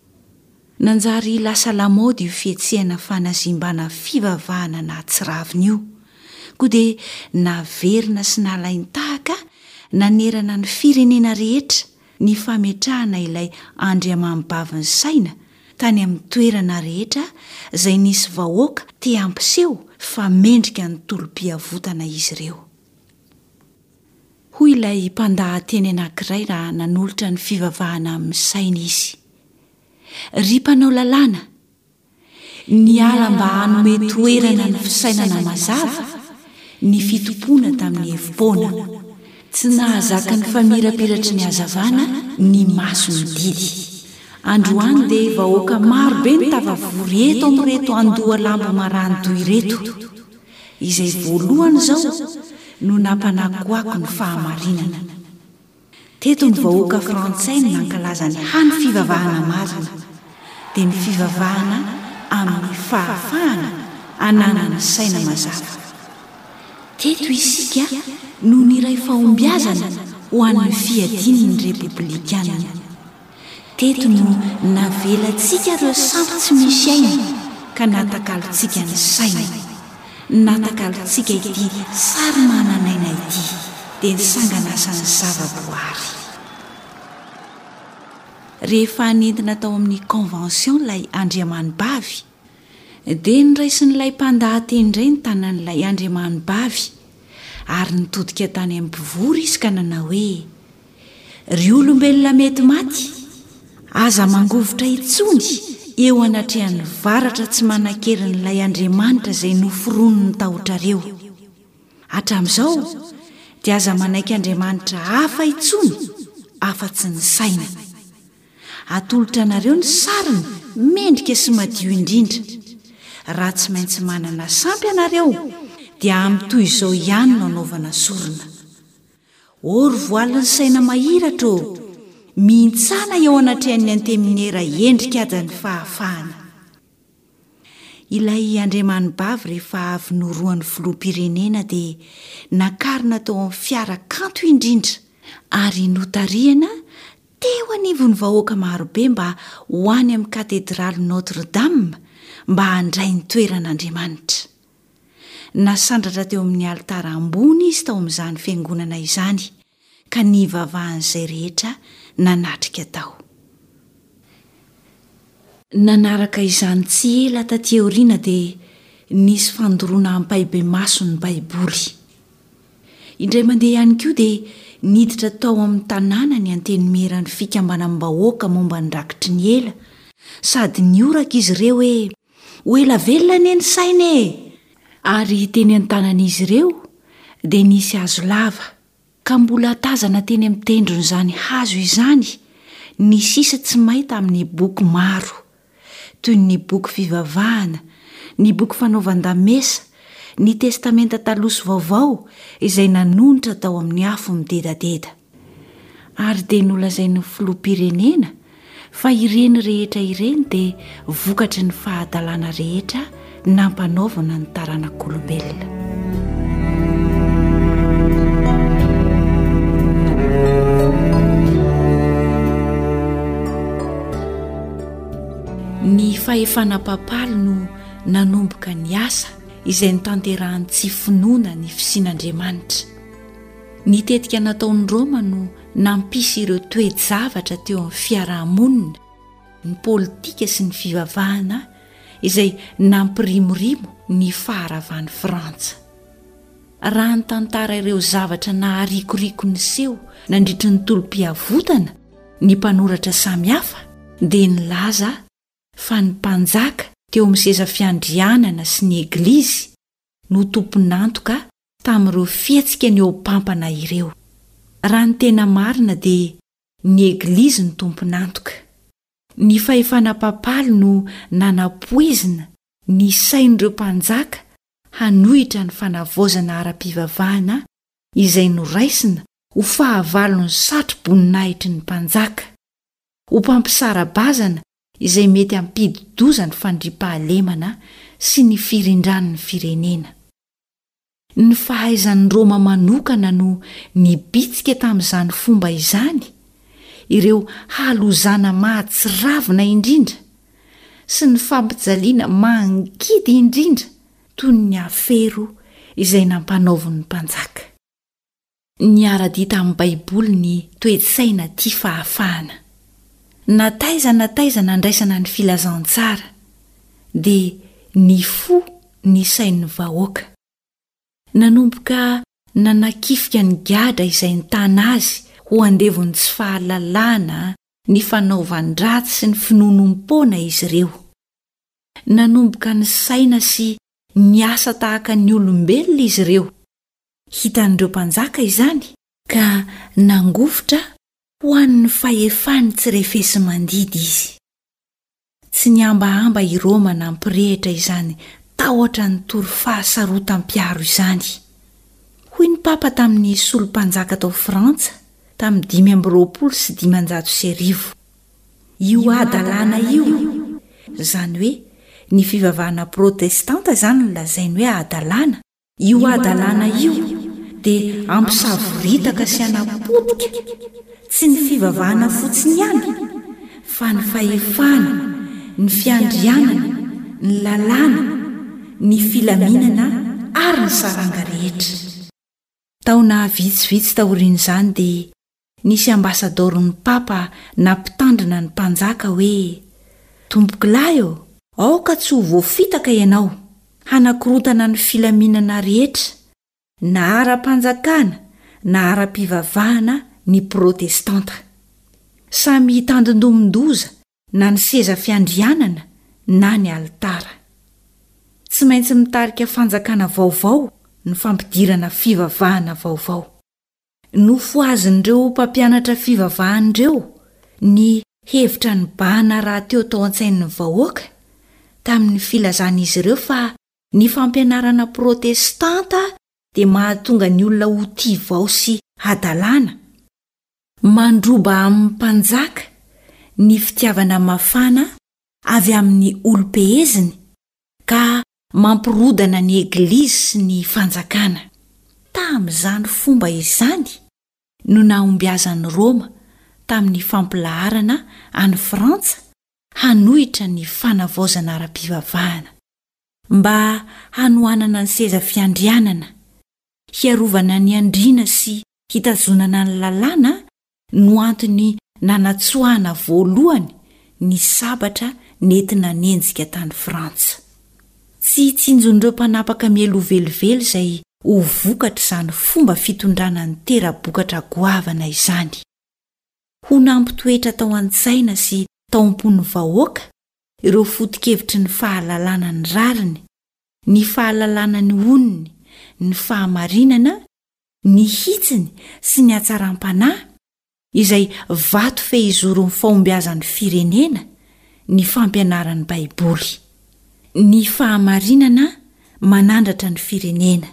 Nanjary lasa lamaody io fietsehana fanazimbana fivavahana na tsiraviny io, koa dia naverina sy nalainy tahaka nanerana ny firenena rehetra ny fametrahana ilay Andriamanibavy ny saina tany amin'ny toerana rehetra izay nisy vahoaka te ampiseho fa mendrika ny tolom-piavotana izy ireo. Hoy ilay mpandahateny anankiray raha nanolotra ny fivavahana amin'ny saina izy, ry mpanao lalàna, ny ala mba hanome toerana ny fisainana mazava ny fitompona tamin'ny hevim-poana, tsy nahazaka ny famirapiratry ny hazavana ny maso ny didy. Androany dia vahoaka marobe ny tavavory eto amin'ireto andoha lamba marandoy ireto, izay voalohany izao no nampanakoako ny fahamarinana. Teto ny vahoaka frantsay no nankalaza ny hany fivavahana marina dia ny fivavahana amin'ny fahafahana ananany saina mazava. Teto isika no niray fahombiazana ho an'ny fiadian'ny repoblikanina. Teto no navelantsika ireo sampy tsy misy aina ka natakalotsika ny saina, natakalotsika ity sary mananaina ity dia nysanganasan'ny zavaboary. Rehefa nentina tao amin'ny convention ilay Andriamanibavy dia nyraisin'ilay mpandahateny indray ny tanan'ilay andriamanibavy ary nitodika tany amin'ny mpivory izy ka nanao hoe: ry olombelona mety maty, aza mangovotra itsony eo anatrehan'ny varatra tsy manan-kerin'ilay Andriamanitra izay noforono ny tahotrareo. Hatramin'izao dia aza manaiky Andriamanitra hafa itsony afa-tsy ny saina. Atolotra anareo ny sariny mendrika sy madio indrindra. Raha tsy maintsy manana sampy ianareo dia amin'ny toy izao ihany no anaovana sorona. Ory voalin'ny saina mahiratra ô, mintsana eo anatrehan'ny anteminera endrika ajan'ny fahafahana. Ilay Andriamanibavy rehefa avy noroan'ny filoham-pirenena dia nakarina tao amin'ny fiara kanto indrindra ary notarihana teo anivon'ny vahoaka marobe mba ho any amin'ny katedraly Notre Dame mba handray ny toeran'Andriamanitra. Nasandratra teo amin'ny alitara ambony izy tao amin'izany fiangonana izany ka nivavahan'izay rehetra nanatrika tao. Nanaraka izany tsy ela taty aoriana dia nisy fandoroana ampaibe maso ny Baiboly. Indray mandeha ihany koa dia niditra tao amin'ny tanàna ny antenimiheran'ny fikambanam-bahoaka momba ny rakitry ny ela, sady nioraka izy ireo ho ela velona ny saina e. Ary teny an-tanan'izy ireo dia nisy hazo lava ka mbola tazana teny amin'ny tendron'izany hazo izany ny sisa tsy mahita amin'ny boky maro toy ny boky fivavahana, ny boky fanaovan-damesa, ny testamenta taloso vaovao izay nanonitra tao amin'ny afo midedadeda. Ary dia nolazain'ny filoham-pirenena fa ireny rehetra ireny dia vokatry ny fahadalàna rehetra nampanaovana ny taranak'olombelona. Ny fahefana papalo no nanomboka ny asa izay nitanterahan'ny tsy finoana ny fisian'Andriamanitra. Nitetika nataon'ny Roma no nampisy ireo toe-javatra teo amin'ny fiarahamonina, ny politika sy ny fivavahana izay nampirimorimo ny faharavan'ny Frantsa. Raha ny tantara ireo zavatra naharikoriko ny seho nandritry ny tolom-piavotana ny mpanoratra samihafa dia nilaza fa ny mpanjaka teo amin'ny seza fiandrianana sy ny eglizy no tompon'antoka tamin'ireo fihetsika ny eo pampana ireo. Raha ny tena marina dia ny eglizy ny tompon'antoka. Ny fahefana papalo no nanapoizina ny sain'ireo mpanjaka hanohitra ny fanavaozana ara-pivavahana izay noraisina ho fahavalon'ny satro-boninahitry ny mpanjaka, ho mpampisara-bazana izay mety hampidi-doza ny fandriampahalemana sy ny firindran'ny firenena. Ny fahaizan'ny Roma manokana no nibitsika tamin'izany fomba izany ireo halozana mahatsiravina indrindra sy ny fampijaliana mangidy indrindra toy ny afero izay nampanaoviny mpanjaka. Niara-dita amin'ny Baiboly ny toe-tsaina tia fahafahana. Nataiza nandraisana ny filazantsara dia ny fo ny sain'ny vahoaka. Nanomboka nanakifika ny gadra izay nitana azy ho andevony tsy fahalalana, ny fanaovan-dratsy sy ny finonom-pona izy ireo. Nanomboka ny saina sy ny asa tahaka ny olombelona izy ireo. Hitan'ireo mpanjaka izany ka nangofotra ho an'ny fahefany tsy refesy mandidy izy. Tsy niambahamba i Roma nampirehitra izany tahotra ny toro fahasarotam-piaro izany. Hoy ny papa tamin'ny solompanjaka tao Frantsa tamin'ny 520. Io adalàna io, izany hoe ny fivavahana protestanta izany no lazainy hoe adalàna. Io adalàna io dia ampisavoritaka sy anapotika tsy ny fivavahana fotsiny ihany fa ny fahefana, ny fiandrianana, ny lalàna, ny filaminana ary ny saranga rehetra. Taona vitsivitsy taorian'izany dia nisy ambasadoryn'ny papa nampitandrina ny mpanjaka hoe: tombokilahy ô, aoka tsy ho voafitaka ianao hanakorotana ny filaminana rehetra na ara-panjakana na ara-pivavahana ny protestanta. Samy hitandindomin-doza na ny seza fiandrianana na ny altara. Tsy maintsy mitarika fanjakana vaovao ny fampidirana fivavahana vaovao. Nofoazin'ireo mpampianatra fivavahan'ireo ny hevitra ny bahana raha teo tao an-tsain'ny vahoaka tamin'ny filazan'izy ireo fa ny fampianarana protestanta dia mahatonga ny olona ho tia vao sy hadalana, mandroba amin'ny mpanjaka ny fitiavana mafana avy amin'ny olo-peheziny ka mampirodana ny eglizy sy ny fanjakana. Tamin'izany fomba izany no nahombiazan'ny Roma tamin'ny fampilaharana any Frantsa hanohitra ny fanavaozana ara-pivavahana mba hanoanana ny seza fiandrianana, hiarovana ny andriana sy hitazonana ny lalàna no antony nanatsoahana voalohany ny sabatra nentina nenjika tany Frantsa. Tsy tsinjon'ireo mpanapaka mielovelively izay ho vokatra izany fomba fitondrana ny tera-bokatra goavana izany. Ho nampitoetra tao an-tsaina sy tao am-pon'ny vahoaka ireo foto-kevitry ny fahalalana ny rariny, ny fahalalana ny oniny, ny fahamarinana, ny hitsiny sy ny hatsaram-panahy izay vato fehizoro ny fahombiazan'ny firenena, ny fampianaran'ny Baiboly. Ny fahamarinana manandratra ny firenena.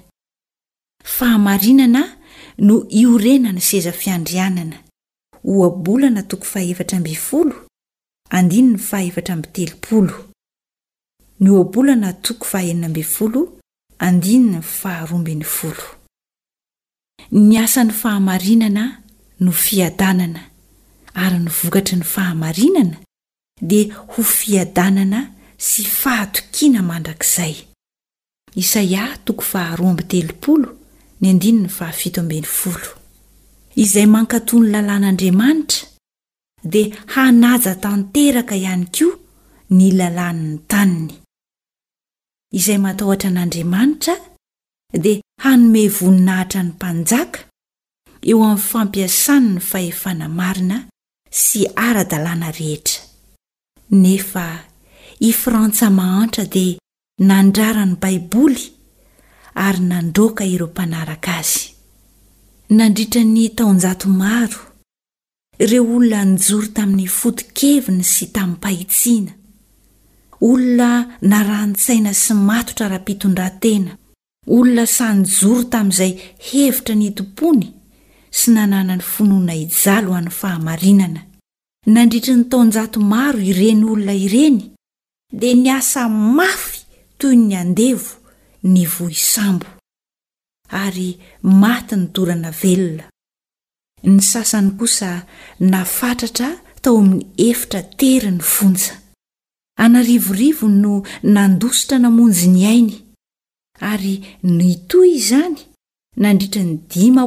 Fahamarinana no iorena ny seza fiandrianana. Ohabolana 2:12, andininy 2:13. Ny ohabolana 2:9, andininy 12. Ny asan'ny fahamarinana no fiadanana, ary ny vokatry ny fahamarinana dia ho fiadanana sy fahatokiana mandrakizay. Isaia 2:13, ny andininy 17. Izay mankatony lalàn'Andriamanitra dia hanaja tanteraka ihany koa ny lalàn'ny taniny. Izay matahotra an'Andriamanitra dia hanome voninahitra ny mpanjaka eo amin'ny fampiasany ny fahefana marina sy ara-dalàna rehetra. Nefa i Frantsa mahantra dia nandrara ny Baiboly ary nandroaka ireo mpanaraka azy. Nandritra ny taonjato maro, ireo olona nijoro tamin'ny foto-keviny sy tamin'ny pahitsiana, olona narantsaina sy matotra ra-pitondran-tena, olona sanjoro tamin'izay hevitra ny tompony sy nanana ny finoana ijalo amin'ny fahamarinana. Nandritra ny taonjato maro ireny olona ireny dia niasa mafy toy ny andevo ny vohisambo, ary maty ny dorana velona. Ny sasany kosa nafatratra tao amin'ny efitra tery ny fonja. Anarivorivo no nandositra namonjy ny ainy, ary nitoy izany nandritra ny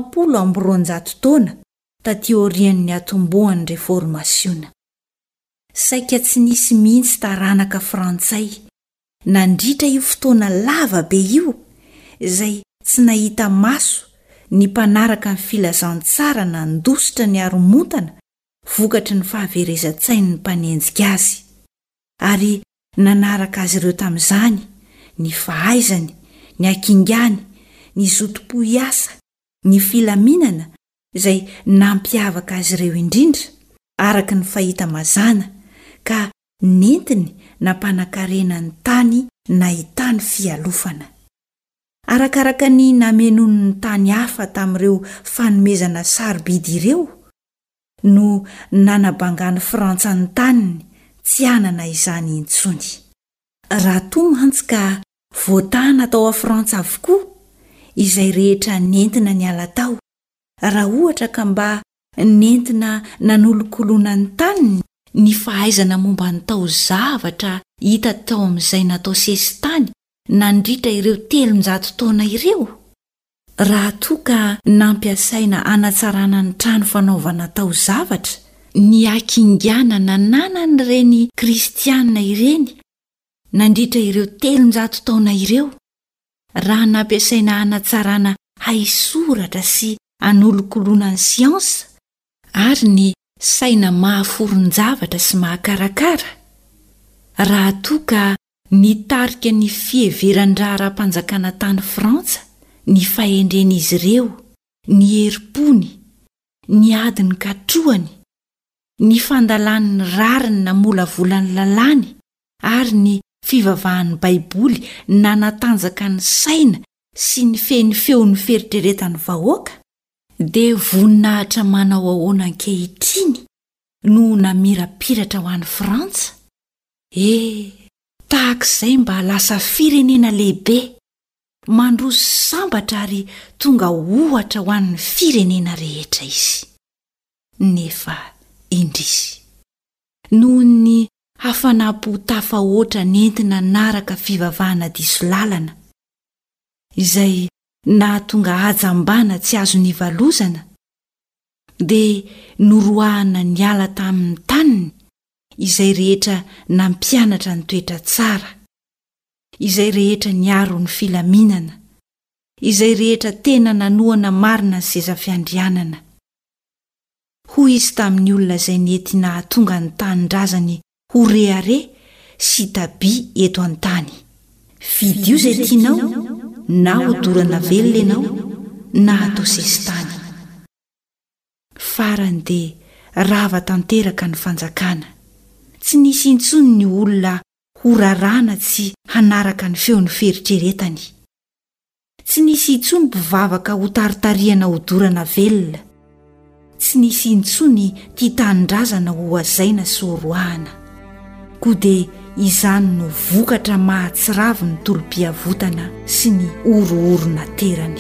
520 taona taty aorian'ny atombohan'ny reformasiona. Saika tsy nisy mihitsy taranaka frantsay nandritra io fotoana lava be io izay tsy nahita maso ny mpanaraka ny filazantsara nandositra ny aromontana vokatry ny fahaverezan-tsain'ny mpanenjika azy, ary nanaraka azy ireo tamin'izany ny fahaizany, ny akingany, ny zotom-po iasa, ny filaminana izay nampiavaka azy ireo indrindra araka ny fahita mazana, ka nentiny nampanankarena ny tany nahitany fialofana. Arakaraka ny namenony ny tany hafa tamin'ireo fanomezana sarobidy ireo no nanabangany Frantsa ny taniny tsy hanana izany intsony. Raha toa mantsy ka voatana tao a Frantsa avokoa izay rehetra nentina ny alatao, raha ohatra ka mba nentina nanolokolona ny taniny ny fahaizana momba ny tao zavatra hita tao amin'izay natao sesy tany nandritra ireo 300 taona ireo. Raha toa ka nampiasaina anatsarana ny trano fanaovana tao zavatra, ny akingana nananany ireny kristianina ireny nandritra ireo 300 taona ireo raha nampiasaina hanatsarana haisoratra sy anolokoloana ny siansa ary ny saina mahaforon-javatra sy mahakarakara raha toa ka nitarika ny fieveran-draharam-panjakana tany Frantsa ny fahendren'izy ireo ny herim-pony ny adiny katroany ny fandalan'ny rariny namolavolan'ny lalàny ary ny fivavahan'ny baiboly nanatanjaka ny saina sy ny feny feon'ny feritreretan'ny vahoaka dia voninahitra manao ahoana ankehitriny no namirapiratra ho an'ny Frantsa. Tahak'izay mba lasa firenena lehibe mandroso sambatra ary tonga ohatra ho an'ny firenena rehetra izy. Nefa indrisy noho ny hafanampo tafahoatra nentina naraka fivavahana diso lalana izay nahatonga hajambana tsy azo nivalozana dia noroahana ny ala tamin'ny taniny izay rehetra nampianatra ny toetra tsara, izay rehetra niaro ny filaminana, izay rehetra tena nanoana marina ny seza fiandrianana. Hoy izy tamin'ny olona izay nentina hahatonga ny tanindrazany ho rehare sy tabi eto an-tany. Fidy io izay tianao, na hodorana velona ianao na atao sesitany. Farany dia rava tanteraka ny fanjakana. Tsy nisy intsony ny olona ho rarana tsy hanaraka ny feon'ny feritreretany. Tsy nisy intsony mpivavaka ho taritariana hodorana velona. Tsy nisy intsony tia tanindrazana ho azaina sy ho roahana. Koa dia izany no vokatra mahatsiravy ny tolom-piavotana sy ny oroorona terany.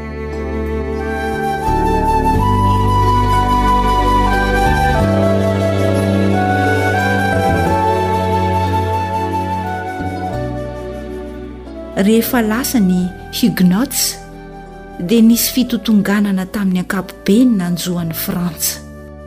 Rehefa lasa ny Huguenots dia nisy fitotonganana tamin'ny ankapobeny nanjoan'ny Frantsa.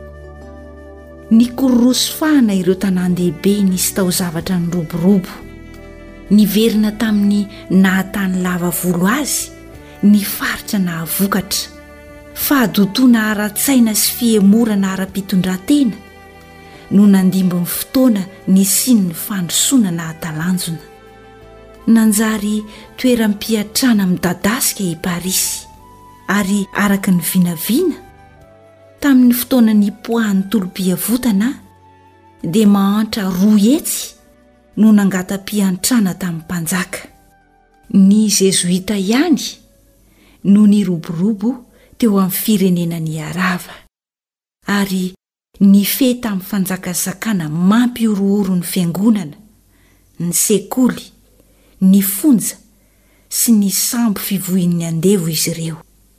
Nikororosofahana ireo tanàn-dehibe nisy tao zavatra ny roborobo. Niverina tamin'ny nahatany lava volo azy ny faritra nahavokatra. Fahadotoana ara-tsaina sy fihemorana ara-pitondratena no nandimby ny fotoana ny sin'ny fandrosoana nahatalanjona. Nanjary toeram-piatrana midadasika i Parisy ary araka ny vinavina tamin'ny fotoana nipoahan'ny tolom-piavotana dia mahantra 2 hetsy no nangata-piantrana tamin'ny mpanjaka. Ny Jezoita ihany no niroborobo teo amin'ny firenena ny Arava ary nifehy tamin'ny fanjakazakana mampiorooro ny fiangonana, ny sekoly, ny fonja sy ny sambo fivohin'ny andevo izy ireo.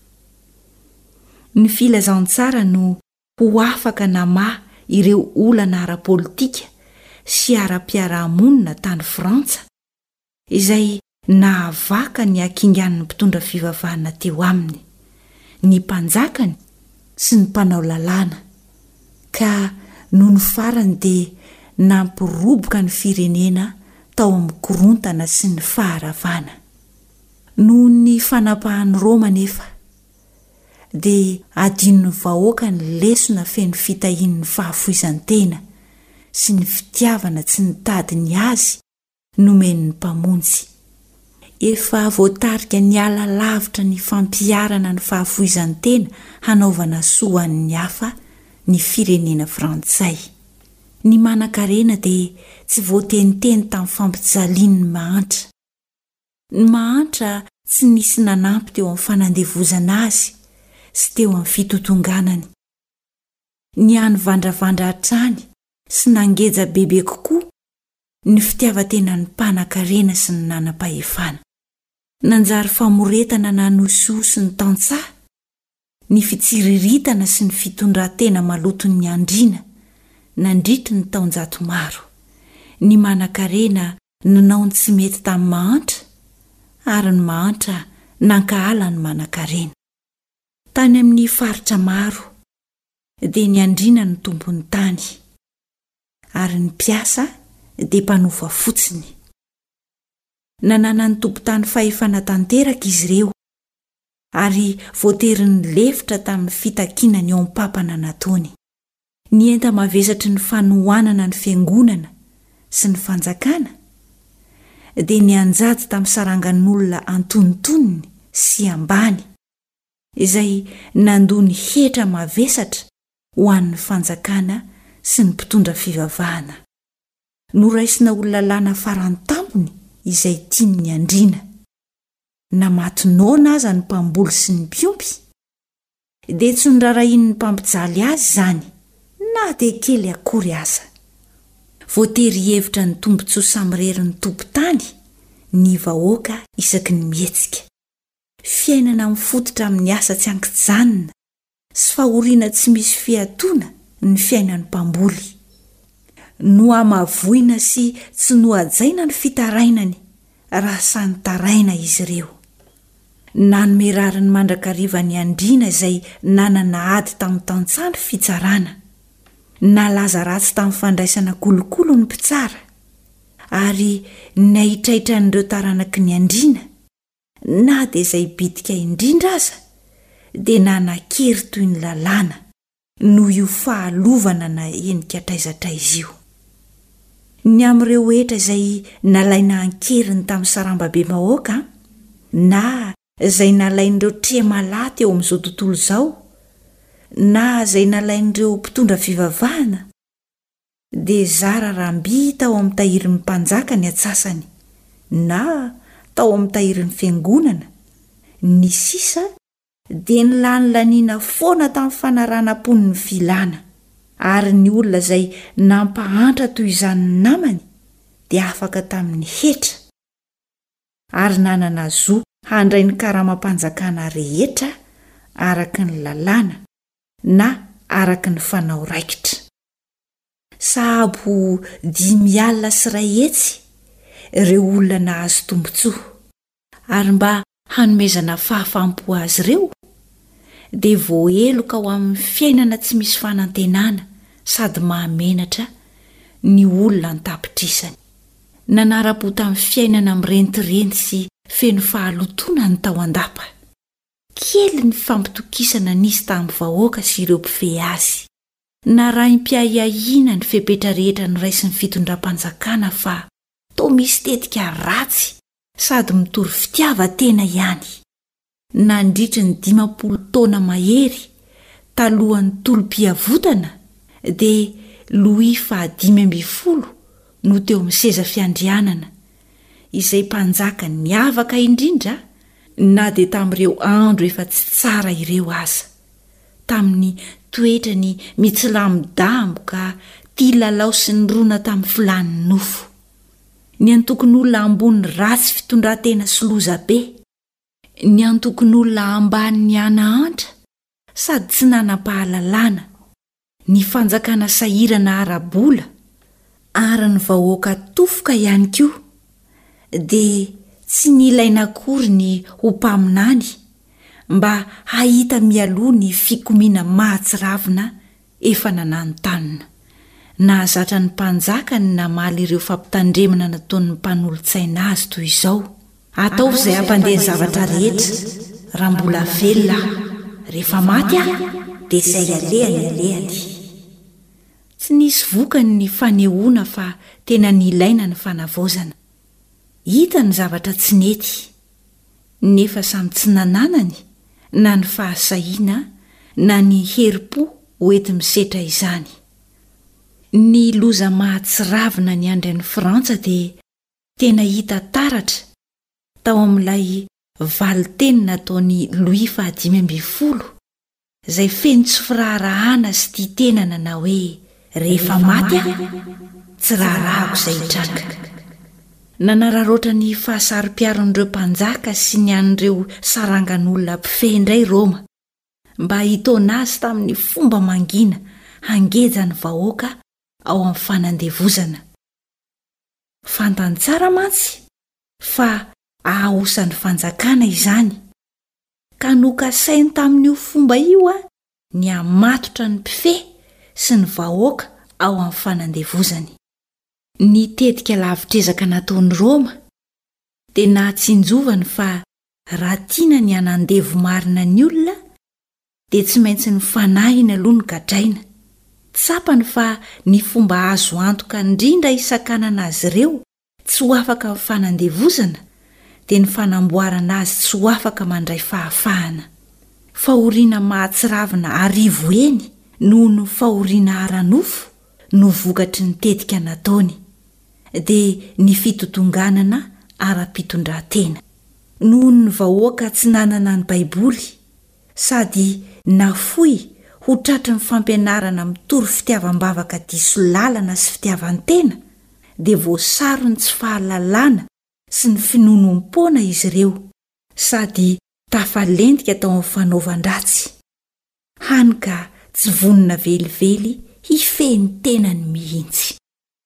Ny filazantsara no ho afaka nama ireo olana ara-politika sy ara-piarahamonina tany Frantsa izay nahavaka ny akingan'ny mpitondra fivavahana teo aminy, ny mpanjakany sy ny mpanao lalàna, ka noho ny farany dia nampirobika ny firenena tao amin'ny korontana sy ny faharavana. Noho ny fanapahan'ny Roma nefa dia adin'ny vahoaka ny lesona feno fitahian'ny fahafoizan-tena sy ny fitiavana tsy nitadiny azy nomen'ny mpamonjy. Efa voatarika ny ala lavitra ny fampiarana ny fahafoizan-tena hanaovana soa an'ny hafa ny firenena Frantsay. Ny manan-karena dia tsy voateniteny tamin'ny fampijalian'ny mahantra. Ny mahantra tsy nisy nanampy teo amin'ny fanandevozana azy sy teo amin'ny fitotonganany. Ny any vandravandra hatrany sy nangeja bebe kokoa ny fitiavan-tenan'ny mpanan-karena sy ny nanam-pahefana. Nanjary famoretana nanoso sy ny tantsaha, ny fitsiriritana sy ny fitondran-tena maloton'ny andriana nandritry ny taonjato maro. Ny manan-karena nanao ny tsy mety tamin'ny mahantra ary ny mahantra nankahala ny manan-karena. Tany amin'ny faritra maro dia ny andriana ny tompon'ny tany ary ny mpiasa dia mpanofa fotsiny. nanana ny tompon-tany fahefana tanteraka izy ireo ary voatery ny lefitra tamin'ny fitakinany eo ampampana nataony. Ny enta mavesatry ny fanohanana ny fiangonana sy ny fanjakana dia ny anjady tamin'ny sarangan'olona antonontonony sy ambany izay nandony hetra mavesatra ho an'ny fanjakana sy ny mpitondra fivavahana. Noraisina olona lana farantampony izay tiany ny andriana. Namatinona aza ny mpamboly sy ny mpiompy dia tsy nirarahin'ny mpampijaly azy izany na dia kely akory aza. Voatery hevitra ny tombontsoa samirerin'ny tompon-tany ny vahoaka isaky ny mihetsika. Fiainana mifototra amin'ny asa tsy ankijanona sy fahoriana tsy misy fiatoana ny fiainan'ny mpamboly. Noamavoina sy tsy noajaina ny fitarainany raha sany taraina izy ireo. Nanome rariny mandrakariva ny andriana izay nanana ady tamin'ny tantsaha fitsarana. Nalaza ratsy tamin'ny fandraisana kolokolo ny mpitsara ary naitraitra n'ireo taranaky ny andriana na dia izay bitika indrindra aza dia nanakery toy ny lalàna noho io fahalovana na enika taizataiza io. Ny amin'ireo hetra izay nalaina ankeriny tamin'ny sarambabe mahoaka na izay nalain'ireo tremalaty eo amin'izao tontolo izao na izay nalain'ireo mpitondra fivavahana dia zara ramby tao amin'ny tahirin'ny mpanjaka ny atsasany na tao amin'ny tahirin'ny fiangonana. Ny sisa dia nilany laniana foana tamin'ny fanarahanam-pon'ny filana ary ny olona izay nampahantra toy izany namany dia afaka tamin'ny hetra ary nanana zo handray ny karamam-panjakana rehetra araka ny lalàna na araka ny fanao raikitra. Sahabo 5 alina sy 1 hetsy ireo olona nahazo tombotsoa ary mba hanomezana fahafampo azy ireo dia voaheloka ho amin'ny fiainana tsy misy fanantenana sady mahamenatra ny olona ny-tapitrisany. Nanara-po tamin'ny fiainana mirentirenty sy feno fahalotona ny tao an-dapa. Kely ny fampitokisana nisy tamin'ny vahoaka sy ireo mpifehy azy. Naraim-piahiahina ny fepetra rehetra noraisy ny fitondram-panjakana fa toa misy tetika ratsy sady mitory fitiavan-tena ihany. Nandritry ny 50 taona mahery talohan'ny tolom-piavotana dia Louis fa 15 no teo amin'ny seza fiandrianana izay mpanjaka niavaka indrindra na dia tamin'ireo andro efa tsy tsara ireo aza. Tamin'ny toetrany mitsilamo-damo ka tia lalao sy ny rona tamin'ny filan'ny nofo. Ny antokon'olona ambony ratsy fitondran-tena sy loza be. Ny antokon'olona ambany ny anahantra sady tsy nanam-pahalalana. Ny fanjakana sahirana ara-bola ary ny vahoaka tofoka ihany koa dia tsy nilaina akory ny ho mpaminany mba hahita mialoha ny fikomiana mahatsiravina efa nananotanina. Nahazatra ny mpanjaka ny namaly ireo fampitandremana nataon'ny mpanolontsaina azy toy izao. Ataovy izay hampandeha ny zavatra rehetra raha mbola velona rehefa maty aho dia izay alehany. Tsy nisy vokany ny fanehoana fa tena nilaina ny fanavaozana. Hita ny zavatra tsy nety nefa samy tsy nananany na ny fahasahiana na ny heri-po hoety misetra izany. Ny loza mahatsiravina ny andry any Frantsa dia tena hita taratra tao amin'ilay valiteny nataony Louis fa 15 izay feno tsy firarahana sy tia tenana na hoe rehefa maty aho tsy raharahako izay hitranga. Nanararoatra ny fahasari-piaron'ireo mpanjaka sy ny an'ireo sarangan'olona mpifehy indray Roma mba hitaona azy tamin'ny fomba mangina hangeja ny vahoaka ao amin'ny fanandevozana. Fantany tsara mantsy fa ahaosan'ny fanjakana izany ka nokasainy tamin'io fomba io ny hamatotra ny mpifehy sy ny vahoaka ao amin'ny fanandevozany. Ny tetika lavitrezaka nataon'ny Roma dia nahatsinjovany fa raha tiana ny hanandevo marina ny olona dia tsy maintsy ny fanahiny aloha ny gadraina. Tsapany fa ny fomba azo antoka indrindra isan-kanana azy ireo tsy ho afaka amin'ny fanandevozana dia ny fanamboarana azy tsy ho afaka mandray fahafahana. Fahoriana mahatsiravina arivo eny noho ny fahoriana ara-nofo no vokatry ny tetika nataony, dia ny fitotonganana ara-pitondran-tena. Noho ny vahoaka tsy nanana ny Baiboly sady nafoy ho tratry ny fampianarana mitory fitiavam-bavaka diso lalana sy fitiavan-tena dia voasarony tsy fahalalana sy ny finonom-pona izy ireo, sady tafalentika tao amin'ny fanaovan-dratsy. Hany ka tsy vonona velively hifeny tenany mihitsy.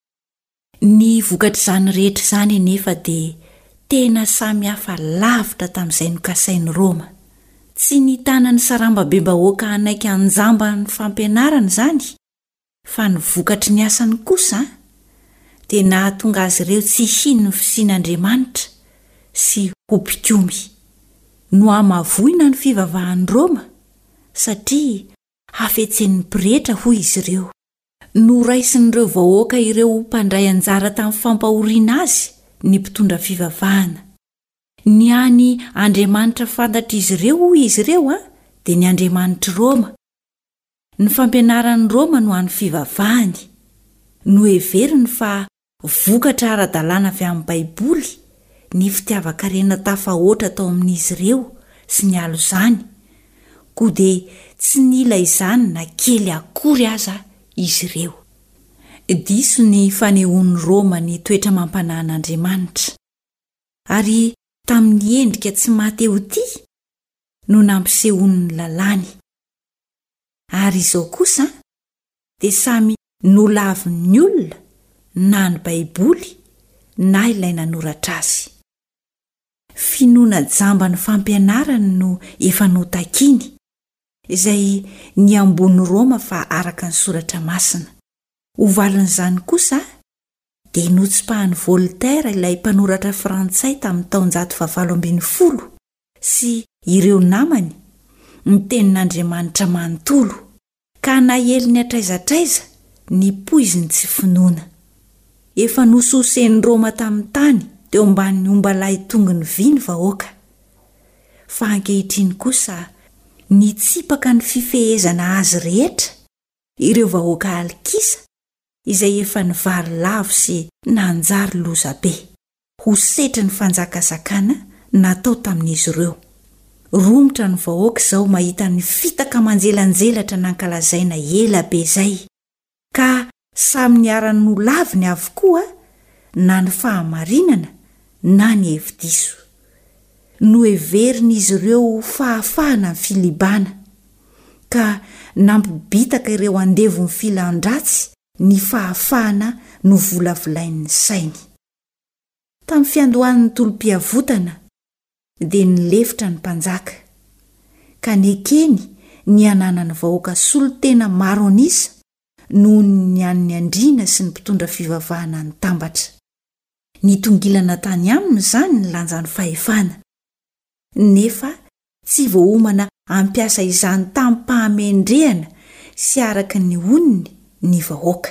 Ny vokatr'izany rehetra izany anefa dia tena samy hafa lavitra tamin'izay nokasain'ny Roma. Tsy nitanany sarambabem-bahoaka anaiky anjamba ny fampianarana izany, fa ny vokatry ny asany kosa dia nahatonga azy ireo tsy hino ny fisian'Andriamanitra sy ho mpikomy. No amavoina ny fivavahan'ny Roma satria hafetsen'ny mpirehetra hoy izy ireo. Noraisin'ireo vahoaka ireo mpandray anjara tamin'ny fampahoriana azy ny mpitondra fivavahana. Ny any Andriamanitra fantatra izy ireo hoy izy ireo dia ny Andriamanitra Roma. Ny fampianaran'ny Roma no any fivavahany. No heveriny fa vokatra ara-dalàna avy amin'ny Baiboly ny fitiavan-karena tafahoatra tao amin'izy ireo sy ny alo izany, koa dia tsy nila izany na kely akory aza izy ireo. Diso ny fanehoan'ny Roma ny toetra mampanan'Andriamanitra, ary tamin'ny endrika tsy mateo ty no nampisehon'ny lalàny. Ary izao kosa dia samy nolavin'ny olona na ny Baiboly na ilay nanoratra azy. Finoana jamba ny fampianarany no efa notakiny, izay ny ambony Roma fa araka ny soratra masina. Hovalin'izany kosa dia notsipahany Voltaire ilay mpanoratra frantsay tamin'ny taona 1720 sy ireo namany ny tenin'Andriamanitra manontolo, ka nahely ny atraizatraiza ny poiziny tsy finoana. Efa nososen'ny Roma tamin'ny tany teo ambanin'ny ombalahy tongony vy ny vahoaka, fa ankehitriny kosa nitsipaka ny fifehezana azy rehetra ireo vahoaka alkisa izay efa nivary lavo sy nanjary loza be ho setry ny fanjakazakana natao tamin'izy ireo. Romotra ny vahoaka izao mahita ny fitaka manjelanjelatra nankalazaina ela be izay, ka samy niarany nolaviny avokoa na ny fahamarinana na ny hevi-diso. No heveriny izy ireo fahafahana ny filibana, ka nampibitaka ireo andevo ny filan-dratsy ny fahafahana no volavolain'ny sainy. Tamin'ny fiandohan'ny tolom-piavotana dia nilefitra ny mpanjaka, ka nekeny ny ananany vahoaka solotena maro anisa noho ny an'ny andriana sy ny mpitondra fivavahana ny tambatra. Nitongilana tany aminy izany ny lanjan'ny fahefana, nefa tsy voahomana ampiasa izany tampahamendrahana sy araka ny oniny ny vahoaka.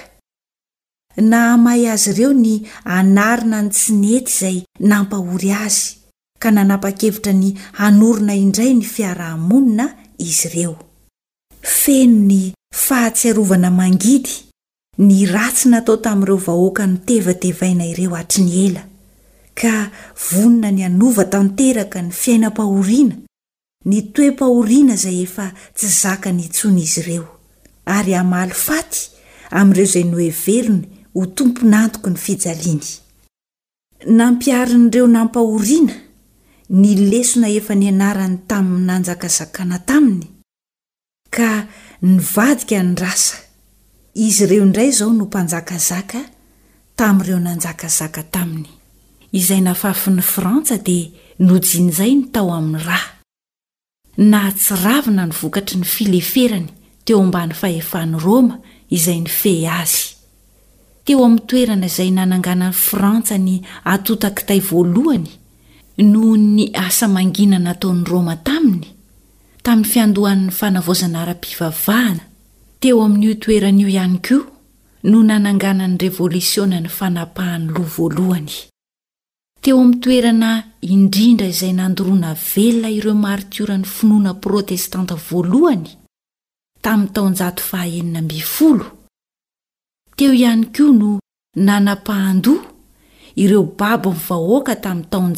Na amahy azy ireo ny anarina ny tsinety izay nampahory azy, ka nanapa-kevitra ny hanorina indray ny fiarahamonina izy ireo. Feno ny fahatsiarovana mangidy ny ratsy natao tamin'ireo vahoaka ny tevatevaina ireo hatry ny ela, ka vonina ny anova tanteraka ny fiainam-pahoriana, ny toe-pahoriana izay efa tsy zaka ny itsony izy ireo, ary hamaly faty amin'ireo izay noheveriny ho tompon'antoky ny fijaliany. Nampiarin'ireo nampahoriana ny lesona efa nianarany tamin'ny nanjakazakana taminy, ka nivadika ny rasa. Izy ireo indray izao no mpanjakazaka tamin'ireo nanjakazaka taminy. Izay nafafin'ny Frantsa dia nojin'izay ny tao amin'ny raha. Nahatsiravina ny vokatry ny fileferany teo ambany fahefan'ny Roma izay nifehy azy. Teo amin'ny toerana izay nananganan'ny Frantsa ny atota-kitay voalohany noho ny asa mangina nataon'ny Roma tamin'ny fiandohan'ny fanavaozana ara-pivavahana teo amin'io toeran'io ihany koa no nananganan'ny revolisiona ny fanapahan'ny loha voalohany. Teo amin'ny toerana indrindra izay nandoroana velona ireo martiora ny finoana protestanta voalohany tamin'ny taona 1920. Teo ihany koa no nanapahan-doha ireo babo ny vahoaka tamin'ny taona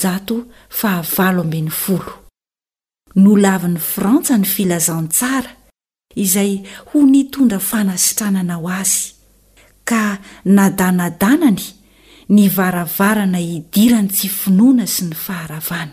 1920. Nolavin'ny Frantsa ny filazantsara izay ho nitondra fanasitranana ho azy ka nadanadanany ny varavarana hidirany tsy finoana sy ny faharavana.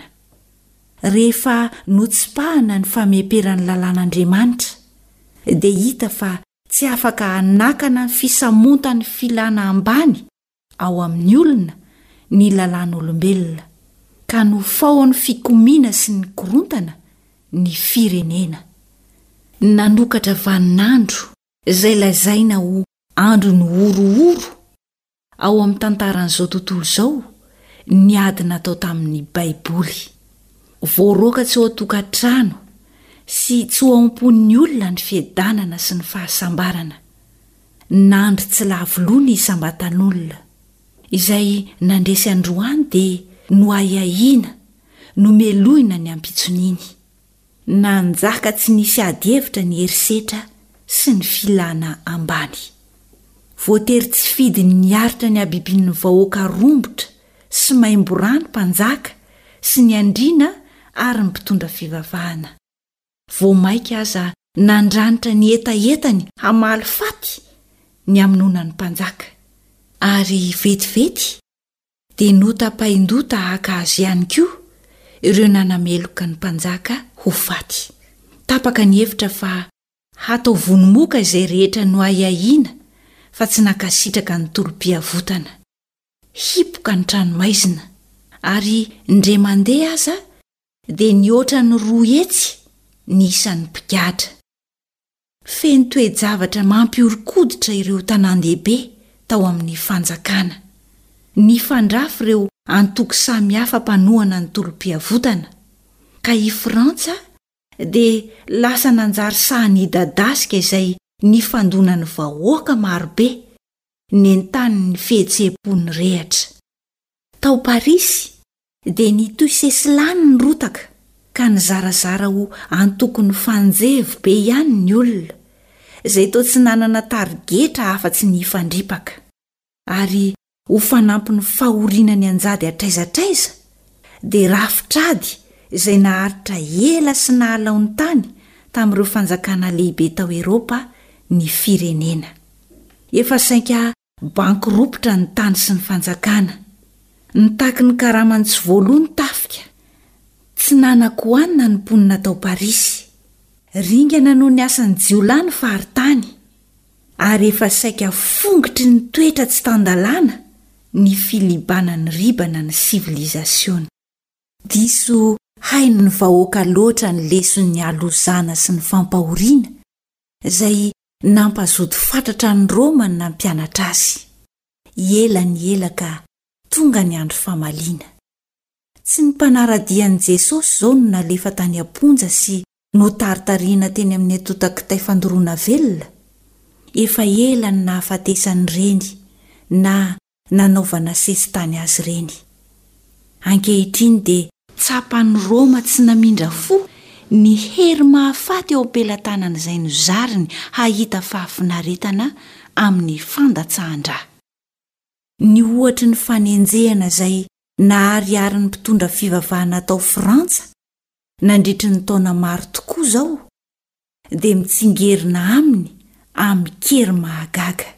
Rehefa notsipahana ny fameperan'ny lalàn'Andriamanitra dia hita fa tsy afaka hanakana ny fisamontany filana ambany ao amin'ny olona ny lalàn'olombelona ka no faon'ny fikomiana sy ny korontana ny firenena. Nanokatra vaninandro izay lazaina ho andro ny orooro ao amin'ny tantaran'izao tontolo izao ny ady natao tamin'ny Baiboly. Voaroaka tsy ho tokantrano sy tsy ho am-pon'ny olona ny fiadanana sy ny fahasambarana. Nandro tsy lavoloa ny sambatan'olona izay nandresy androany dia no ayahiana no meloina ny ampitsoniny. Nanjaka tsy nisy ady hevitra ny herisetra sy ny filana ambany. Voatery tsy fidy ny aritra ny abibin'ny vahoaka rombotra sy maimborany mpanjaka sy ny andriana ary ny mpitondra fivavahana. Voamaika aza nandranitra ny etaetany hamaly faty ny aminonany mpanjaka ary vetivety dia notapain-dota haka azy ihany koa ireo nanameloka ny mpanjaka ho faty. Tapaka ny hevitra fa hatao vonomoka izay rehetra no ayahiana fa tsy nakasitraka ny tolom-piavotana. Hipoka ny tranomaizina ary ndre mandeha aza dia nioatra ny roa etsy ny isan'ny mpigadra. Feno toe-javatra mampiorikoditra ireo tanan-dehibe tao amin'ny fanjakana. Ny fandrafy ireo antoko samihafa mpanohana ny tolom-piavotana ka i Frantsa dia lasa nanjary sahany dadasika izay ny fandonany vahoaka marobe nentany ny fihetseham-pony rehatra. Tao Parisy dia nitoy sesilany ny rotaka ka nizarazara ho antoko ny fanjevo be ihany ny olona izay toa tsy nanana tarigetra afa-tsy ny fandripaka ary ho fanampy ny fahoriana ny anjady atraizatraiza dia rafitrady izay naharitra ela sy nahalaony tany tamin'ireo fanjakana lehibe tao Eropa ny firenena. Efa saika bankiropitra ny tany sy ny fanjakana. Nitaky ny karamany tsy voaloha ny tafika. Tsy nanan-kohanina ny mponina tao Parisy. Ringana noho ny asan'ny jiolany faharitany ary efa saika fongitry ny toetra tsy tandalana ny filibanany ribana ny sivilizasiona. Diso hainy ny vahoaka loatra ny leson'ny alozana sy ny fampahoriana izay nampazoto fatratra ny Roma ny nampianatra azy. Ela ny ela ka tonga ny andro famaliana. Tsy ny mpanaradian'i Jesosy izao no nalefa tany amponja sy notaritariana teny amin'ny atotakitay fandoroana velona. Efa ela ny nahafatesany reny na nanaovana sesy tany azy reny. Ankehitriny dia tsapan'ny Roma tsy namindra fo ny hery mahafaty eo am-pelantanana izay nozariny hahita fahafinaretana amin'ny fandatsahan-drà. Ny ohatra ny fanenjehana izay nahariary ny mpitondra fivavahana tao Frantsa nandritry ny taona maro tokoa izao dia mitsingerina aminy amin'ny kery mahagaga.